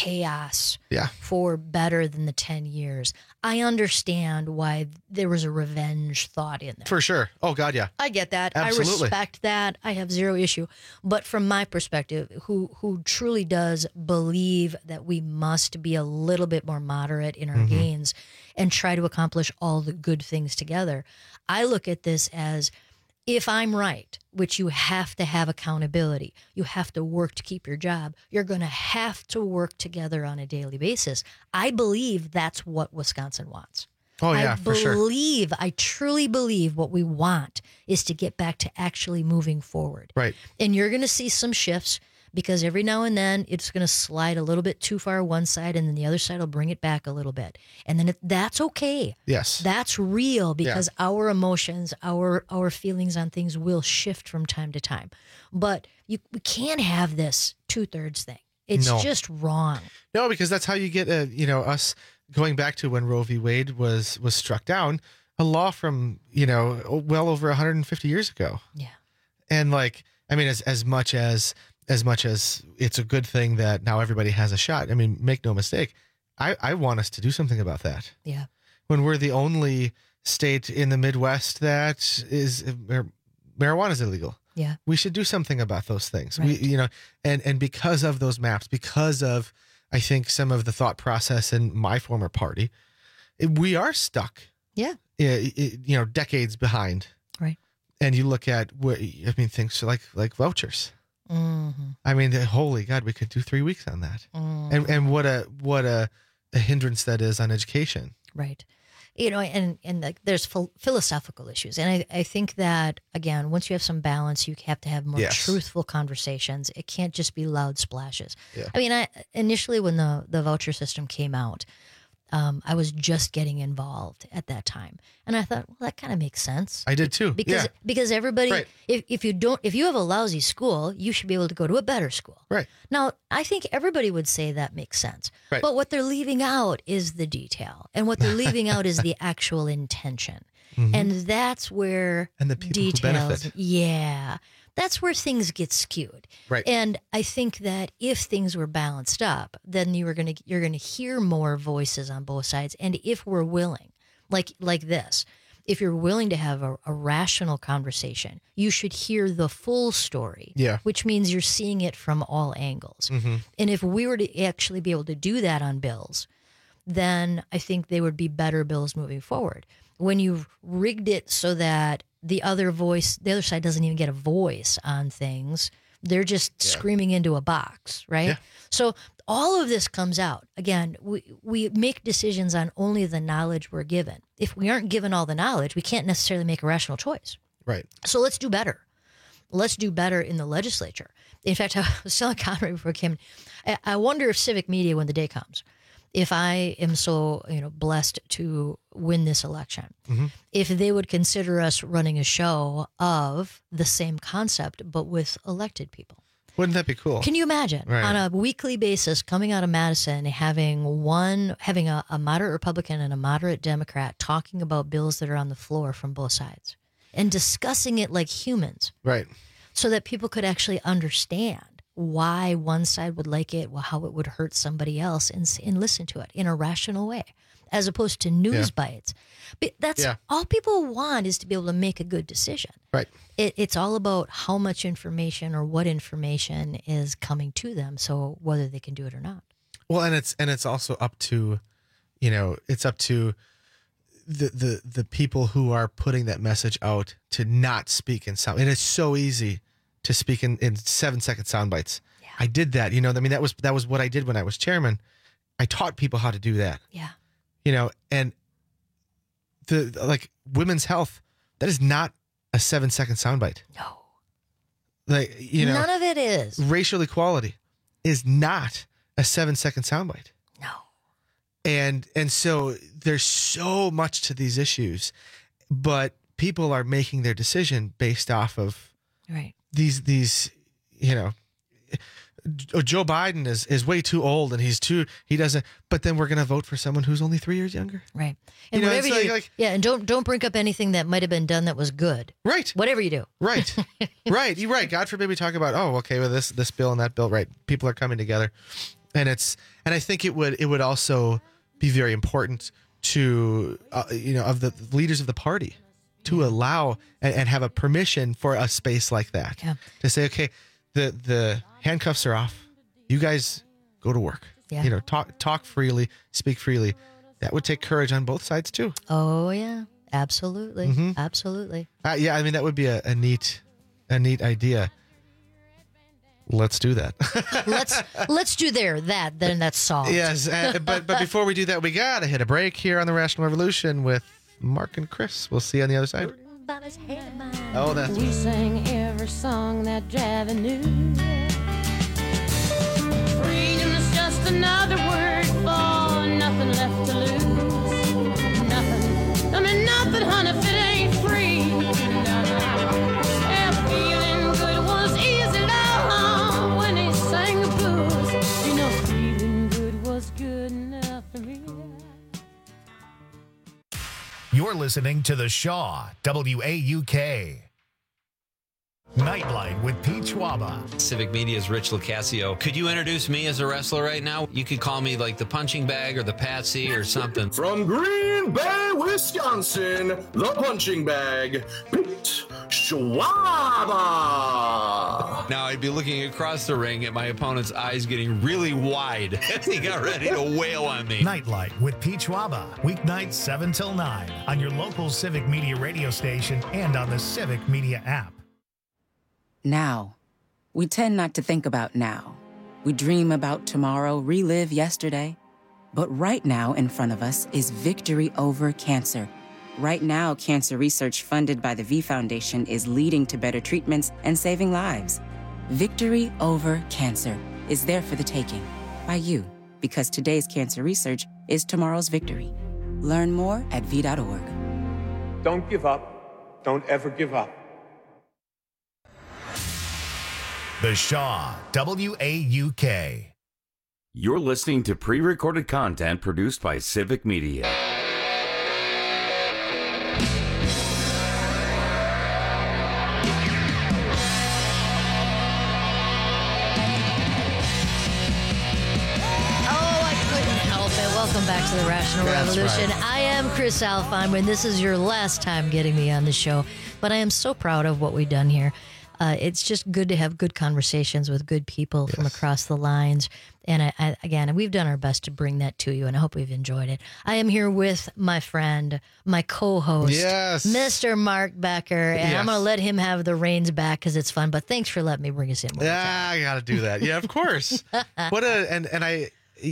chaos Yeah. for better than the ten years, I understand why there was a revenge thought in there. For sure. Oh, God, yeah. I get that. Absolutely. I respect that. I have zero issue. But from my perspective, who who truly does believe that we must be a little bit more moderate in our Mhm. gains and try to accomplish all the good things together, I look at this as, if I'm right, which you have to have accountability, you have to work to keep your job, you're going to have to work together on a daily basis. I believe that's what Wisconsin wants. Oh, yeah, I for sure. believe, I truly believe what we want is to get back to actually moving forward. Right. And you're going to see some shifts, because every now and then it's going to slide a little bit too far one side, and then the other side will bring it back a little bit. And then it, that's okay. Yes. That's real, because our emotions, our our feelings on things will shift from time to time. But you we can't have this two-thirds thing. It's No. just wrong. No, because that's how you get, uh, you know, us going back to when Roe v. Wade was was struck down, a law from, you know, well over one hundred fifty years ago. Yeah. And like, I mean, as as much as as much as it's a good thing that now everybody has a shot. I mean, make no mistake, I I want us to do something about that. Yeah. When we're the only state in the Midwest that is mar- marijuana is illegal. Yeah. We should do something about those things. Right. We, you know, and and because of those maps, because of, I think, some of the thought process in my former party, it- we are stuck. Yeah. i- i- You know, decades behind. Right. And you look at what I mean, things like like vouchers. Mm-hmm. I mean, the- holy God, we could do three weeks on that. Mm. And and what a what a, a hindrance that is on education. Right. You know, and and like there's phil- philosophical issues, and I, I think that again, once you have some balance, you have to have more Yes. truthful conversations. It can't just be loud splashes. Yeah. I mean, I initially when the the voucher system came out, um, I was just getting involved at that time, and I thought, well, that kind of makes sense. I did too. Because yeah. because everybody, Right. if if you don't, if you have a lousy school, you should be able to go to a better school. Right. Now, I think everybody would say that makes sense. Right. But what they're leaving out is the detail, and what they're leaving out is the actual intention, Mhm. and that's where And the people who details. benefit. Yeah, that's where things get skewed. Right. And I think that if things were balanced up, then you were gonna you're gonna hear more voices on both sides, and if we're willing, like like this. If you're willing to have a, a rational conversation, you should hear the full story. Yeah. Which means you're seeing it from all angles. Mhm. And if we were to actually be able to do that on bills, then I think they would be better bills moving forward. When you've rigged it so that the other voice, the other side doesn't even get a voice on things, they're just yeah. screaming into a box, right? Yeah. So all of this comes out. Again, we, we make decisions on only the knowledge we're given. If we aren't given all the knowledge, we can't necessarily make a rational choice. Right. So let's do better. Let's do better in the legislature. In fact, I was telling Conrad before I came, I, I wonder if civic media, when the day comes, if I am so, you know, blessed to win this election, mm-hmm. if they would consider us running a show of the same concept, but with elected people. Wouldn't that be cool? Can you imagine right. on a weekly basis coming out of Madison, having one, having a, a moderate Republican and a moderate Democrat talking about bills that are on the floor from both sides and discussing it like humans. Right. So that people could actually understand why one side would like it, well, how it would hurt somebody else, and, and listen to it in a rational way, as opposed to news yeah. bites. But that's yeah. all people want, is to be able to make a good decision. Right. It, it's all about how much information or what information is coming to them, so whether they can do it or not. Well, and it's and it's also up to, you know, it's up to the the the people who are putting that message out to not speak in sound. It is so easy to speak in, in seven second sound bites. Yeah. I did that. You know, I mean, that was that was what I did when I was chairman. I taught people how to do that. Yeah. You know, and the like women's health, that is not a seven second soundbite. No. Like, you know, none of it is. Racial equality is not a seven second soundbite. No. And and so there's so much to these issues, but people are making their decision based off of right. these these, you know, Joe Biden is, is way too old and he's too, he doesn't, but then we're going to vote for someone who's only three years younger. Right. And you know, whatever you like, do, like, yeah, and don't don't bring up anything that might have been done that was good. Right. Whatever you do. Right. Right. You're right. God forbid we talk about, oh, okay, well, this this bill and that bill, right. People are coming together. And it's, and I think it would, it would also be very important to, uh, you know, of the leaders of the party to allow and, and have a permission for a space like that. Yeah. To say, okay, the, the handcuffs are off. You guys go to work. Yeah. You know, talk talk freely, speak freely. That would take courage on both sides too. Oh yeah, absolutely, mm-hmm. absolutely. Uh, yeah, I mean that would be a, a neat, a neat idea. Let's do that. let's let's do there that then that's solved. Yes, uh, but but before we do that, we gotta hit a break here on the Rational Revolution with Mark and Chris. We'll see you on the other side. Oh, that's we sang every song that Javi knew. Freedom is just another word for nothing left to lose. Nothing. I mean, nothing, honey, if it ain't free. Yeah, feeling good was easy, love, when he sang the blues. You know, feeling good was good enough for me. You're listening to The Shaw, W A U K. Nightlight with Pete Schwaba. Civic Media's Rich Lucasio. Could you introduce me as a wrestler right now? You could call me like the punching bag or the patsy or something. From Green Bay, Wisconsin, the punching bag, Pete Schwaba. Now I'd be looking across the ring at my opponent's eyes getting really wide as he got ready to wail on me. Nightlight with Pete Schwaba. Weeknights seven till nine on your local Civic Media radio station and on the Civic Media app. Now. We tend not to think about now. We dream about tomorrow, relive yesterday. But right now in front of us is victory over cancer. Right now, cancer research funded by the V Foundation is leading to better treatments and saving lives. Victory over cancer is there for the taking by you, because today's cancer research is tomorrow's victory. Learn more at v dot org. Don't give up. Don't ever give up. The Shaw, W A U K. You're listening to pre-recorded content produced by Civic Media. Welcome back to the Rational That's Revolution. right. I am Chris Alfeinman. This is your last time getting me on the show, but I am so proud of what we've done here. uh, it's just good to have good conversations with good people from across the lines. And I, I, again, we've done our best to bring that to you, and I hope we've enjoyed it. I am here with my friend, my co-host, Yes. Mister Mark Becker, and Yes. I'm going to let him have the reins back because it's fun. But thanks for letting me bring us in. Yeah, I got to do that. Yeah, of course. What a and and I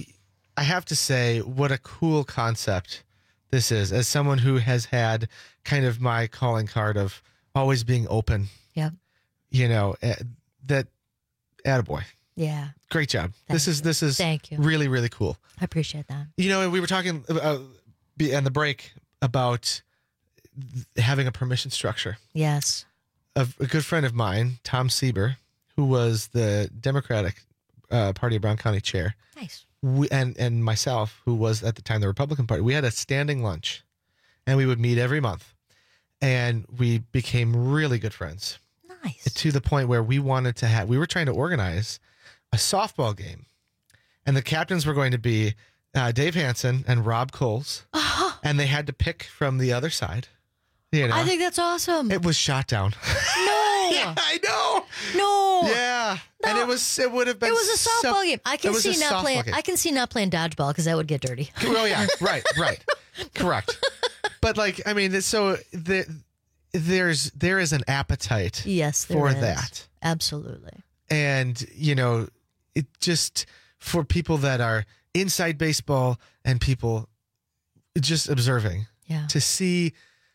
I have to say what a cool concept this is, as someone who has had kind of my calling card of always being open. Yeah. You know, uh, that attaboy. Yeah. Great job. Thank this is this is Thank you. really really cool. I appreciate that. You know, we were talking uh, be- on the break about having a permission structure. Yes. A, a good friend of mine, Tom Sieber, who was the Democratic uh, Party of Brown County chair. Nice. We, and and myself, who was at the time the Republican Party, we had a standing lunch, and we would meet every month, and we became really good friends. Nice. To the point where we wanted to have, we were trying to organize a softball game, and the captains were going to be uh, Dave Hansen and Rob Coles, Uh-huh. and they had to pick from the other side. You know, I think that's awesome. it was shot down. No. Yeah, I know. No. Yeah, and it was it would have been It was a so- softball game. I it can was a see not softball playing. game. I can see not playing dodgeball because that would get dirty. Oh yeah, right, right, correct. But like, I mean, it's so the, there's there is an appetite, Yes, there for is. that, Absolutely. and you know, it just for people that are inside baseball and people just observing, Yeah. to see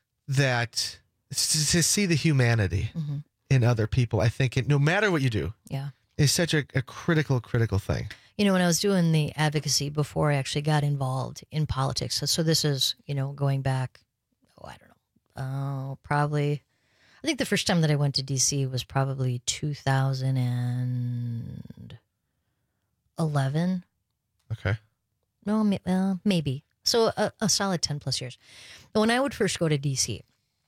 that, to see the humanity Mm-hmm. in other people. I think it, no matter what you do, Yeah. is such a, a critical, critical thing. You know, when I was doing the advocacy before I actually got involved in politics, so, so this is, you know, going back, oh, I don't know, oh, probably, I think the first time that I went to D C was probably two thousand eleven. Okay. No, ma- well, maybe. So a, a solid ten plus years. But when I would first go to D C,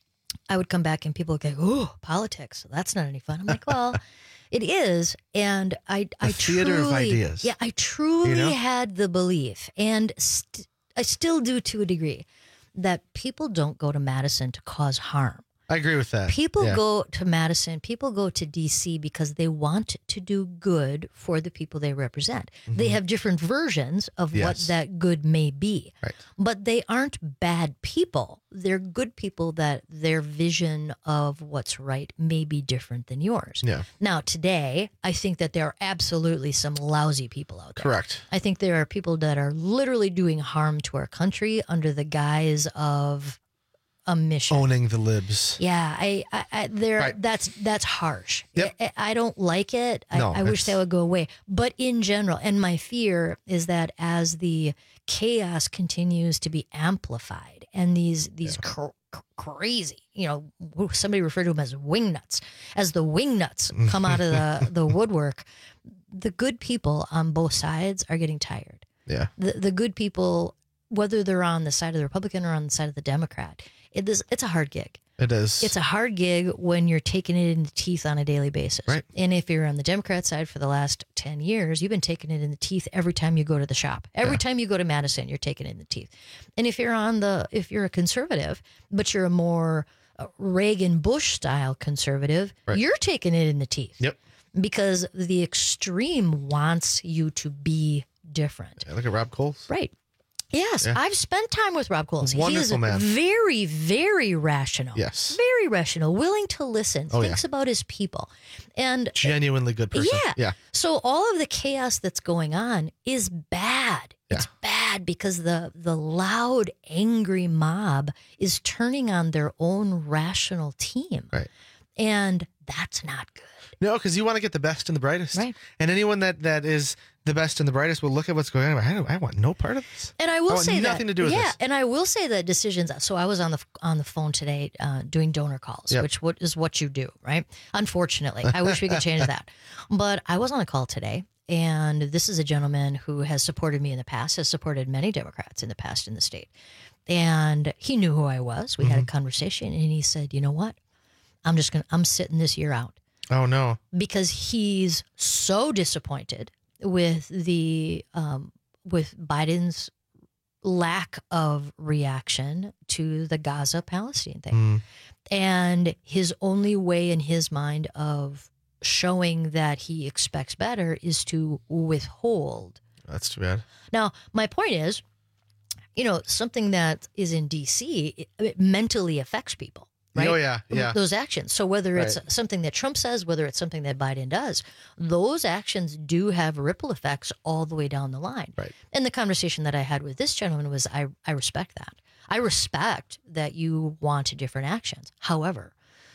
I would come back and people would go, oh, politics, that's not any fun. I'm like, well, it is. And I, I The theater truly, of ideas. yeah, I truly You know? had the belief, and st- I still do to a degree, that people don't go to Madison to cause harm. I agree with that. People Yeah. go to Madison, people go to D C because they want to do good for the people they represent. They have different versions of what Yes. that good may be. Right. But they aren't bad people. They're good people that their vision of what's right may be different than yours. Yeah. Now, today, I think that there are absolutely some lousy people out there. Correct. I think there are people that are literally doing harm to our country under the guise of a mission. Owning the libs. Yeah, I, I, I there. Right. That's that's harsh. Yep. I, I don't like it. I, No, I wish it's- that would go away. But in general, and my fear is that as the chaos continues to be amplified, and these these cr- cr- crazy, you know, somebody referred to them as wingnuts, as the wingnuts come out of the the woodwork, the good people on both sides are getting tired. Yeah. The the good people, whether they're on the side of the Republican or on the side of the Democrat, it is it's a hard gig. It is. It's a hard gig when you're taking it in the teeth on a daily basis. Right. And if you're on the Democrat side for the last ten years, you've been taking it in the teeth every time you go to the shop. Every Yeah. time you go to Madison, you're taking it in the teeth. And if you're on the, if you're a conservative, but you're a more uh, Reagan Bush style conservative, Right. you're taking it in the teeth. Yep. Because the extreme wants you to be different. Yeah, look at Rob Coles. Right. Yes, Yeah. I've spent time with Rob Coles. Wonderful he is man. very, very rational. Yes. Very rational, willing to listen, Oh, thinks yeah. about his people. And Genuinely good person. yeah. Yeah. So all of the chaos that's going on is bad. It's Yeah. bad because the the loud, angry mob is turning on their own rational team. Right. And that's not good. No, because you want to get the best and the brightest. Right. And anyone that, that is the best and the brightest will look at what's going on. I, don't, I want no part of this. And I will I want say nothing that, to do with yeah, this. and I will say that decisions. So I was on the on the phone today uh, doing donor calls, Yep. which what is what you do, right? Unfortunately, I wish we could change that, but I was on a call today, and this is a gentleman who has supported me in the past, has supported many Democrats in the past in the state, and he knew who I was. We had Mm-hmm. a conversation, and he said, "You know what? I'm just gonna I'm sitting this year out." Oh, no. Because he's so disappointed with the um, with Biden's lack of reaction to the Gaza Palestine thing. Mm. And his only way in his mind of showing that he expects better is to withhold. That's too bad. Now, my point is, you know, something that is in D C, it, it mentally affects people. Right? Oh, yeah, yeah. Those actions. So whether it's Right. something that Trump says, whether it's something that Biden does, those actions do have ripple effects all the way down the line. Right. And the conversation that I had with this gentleman was, I, I respect that. I respect that you want different actions. However,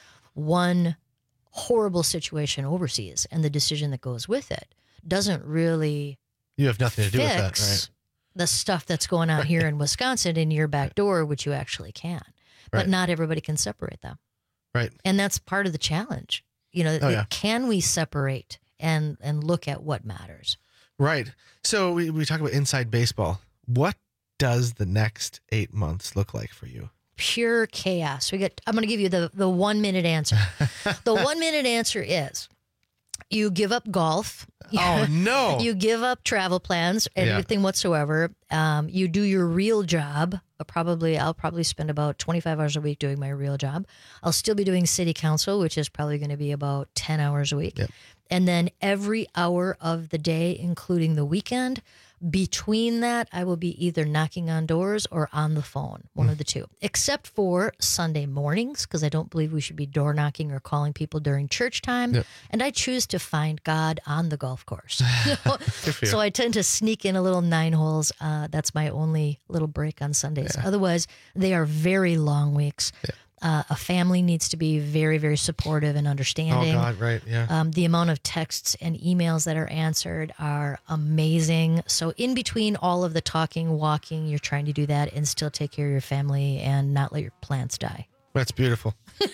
one horrible situation overseas and the decision that goes with it doesn't really You have nothing to do with that, fix right? the stuff that's going on here in Wisconsin in your back door, which you actually can. But Right. not everybody can separate them. Right. And that's part of the challenge. You know, Oh, yeah. can we separate and and look at what matters? Right. So we, we talk about inside baseball. What does the next eight months look like for you? Pure chaos. We get I'm going to give you the the one minute answer. The one minute answer is you give up golf. Oh, no. You give up travel plans, Yeah. anything whatsoever. Um, you do your real job. Uh, Probably, I'll probably spend about twenty-five hours a week doing my real job. I'll still be doing city council, which is probably going to be about ten hours a week. Yep. And then every hour of the day, including the weekend, between that, I will be either knocking on doors or on the phone, one of the two, except for Sunday mornings, because I don't believe we should be door knocking or calling people during church time. Yep. And I choose to find God on the golf course. for you. So I tend to sneak in a little nine holes. Uh, that's my only little break on Sundays. Otherwise, they are very long weeks. Uh, a family needs to be very, very supportive and Oh, understanding. God, right. Yeah. Um, the amount of texts and emails that are answered are amazing. So in between all of the talking, walking, you're trying to do that and still take care of your family and not let your plants die. That's beautiful.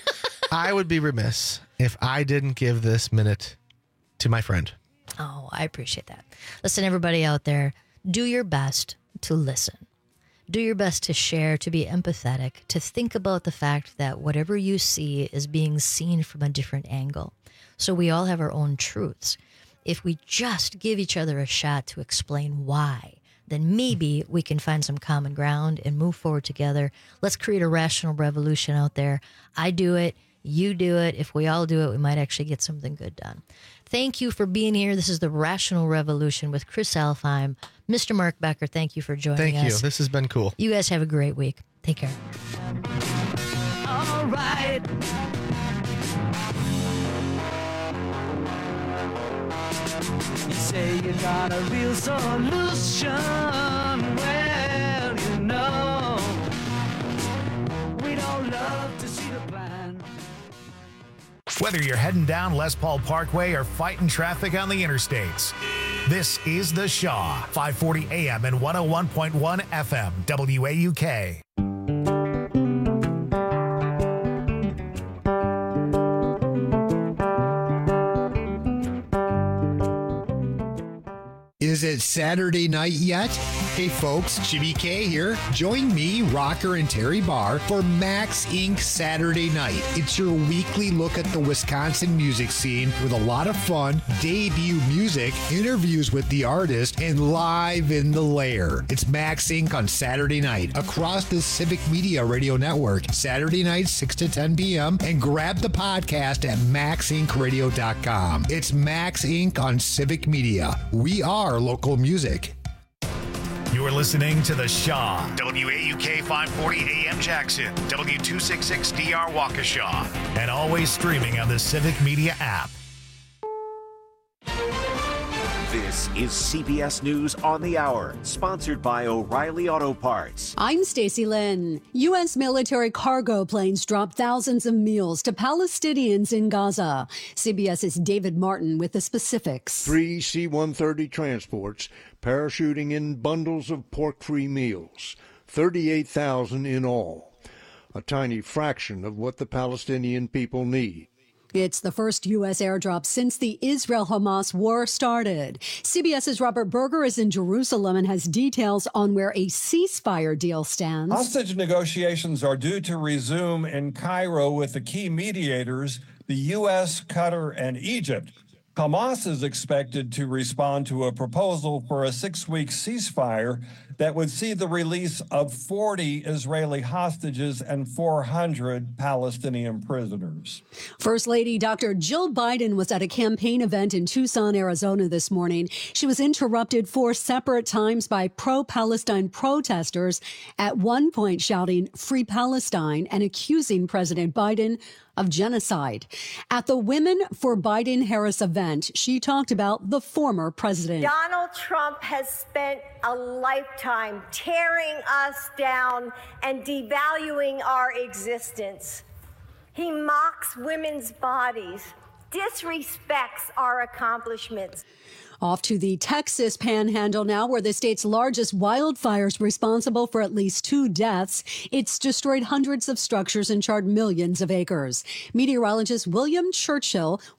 I would be remiss if I didn't give this minute to my friend. Oh, I appreciate that. Listen, everybody out there, do your best to listen. Do your best to share, to be empathetic, to think about the fact that whatever you see is being seen from a different angle. So we all have our own truths. If we just give each other a shot to explain why, then maybe we can find some common ground and move forward together. Let's create a rational revolution out there. I do it. You do it. If we all do it, we might actually get something good done. Thank you for being here. This is the Rational Revolution with Chris Alfheim. Mister Mark Becker, thank you for joining Thank us. you. This has been cool. You guys have a great week. Take care. All right. You say you got a real solution. Well, you know, we don't love to see the plan. Whether you're heading down Les Paul Parkway or fighting traffic on the interstates, this is The Shaw, five forty A M and one oh one point one F M, W A U K. Is it Saturday night yet? Hey folks, Jimmy K here. Join me, Rocker, and Terry Barr for Max Incorporated Saturday Night. It's your weekly look at the Wisconsin music scene with a lot of fun, debut music, interviews with the artist, and live in the lair. It's Max Incorporated on Saturday night across the Civic Media Radio Network, Saturday night, six to ten p.m., and grab the podcast at max inc radio dot com. It's Max Incorporated on Civic Media. We are local music. You're listening to The Shaw, W A U K five forty A M Jackson, W two sixty-six D R Waukesha, and always streaming on the Civic Media app. This is C B S News on the Hour, sponsored by O'Reilly Auto Parts. I'm Stacey Lynn. U S military cargo planes dropped thousands of meals to Palestinians in Gaza. CBS's David Martin with the specifics. Three C one thirty transports parachuting in bundles of pork-free meals, thirty-eight thousand in all, a tiny fraction of what the Palestinian people need. It's the first U S airdrop since the Israel-Hamas war started. CBS's Robert Berger is in Jerusalem and has details on where a ceasefire deal stands. Hostage negotiations are due to resume in Cairo with the key mediators, the U S, Qatar, and Egypt. Hamas is expected to respond to a proposal for a six-week ceasefire that would see the release of forty Israeli hostages and four hundred Palestinian prisoners. First Lady Doctor Jill Biden was at a campaign event in Tucson, Arizona this morning. She was interrupted four separate times by pro-Palestine protesters, at one point shouting "Free Palestine" and accusing President Biden of genocide. At the Women for Biden-Harris event, she talked about the former president. Donald Trump has spent a lifetime tearing us down and devaluing our existence. He mocks women's bodies, disrespects our accomplishments. Off to the Texas Panhandle now, where the state's largest wildfire is responsible for at least two deaths. It's destroyed hundreds of structures and charred millions of acres. Meteorologist William Churchill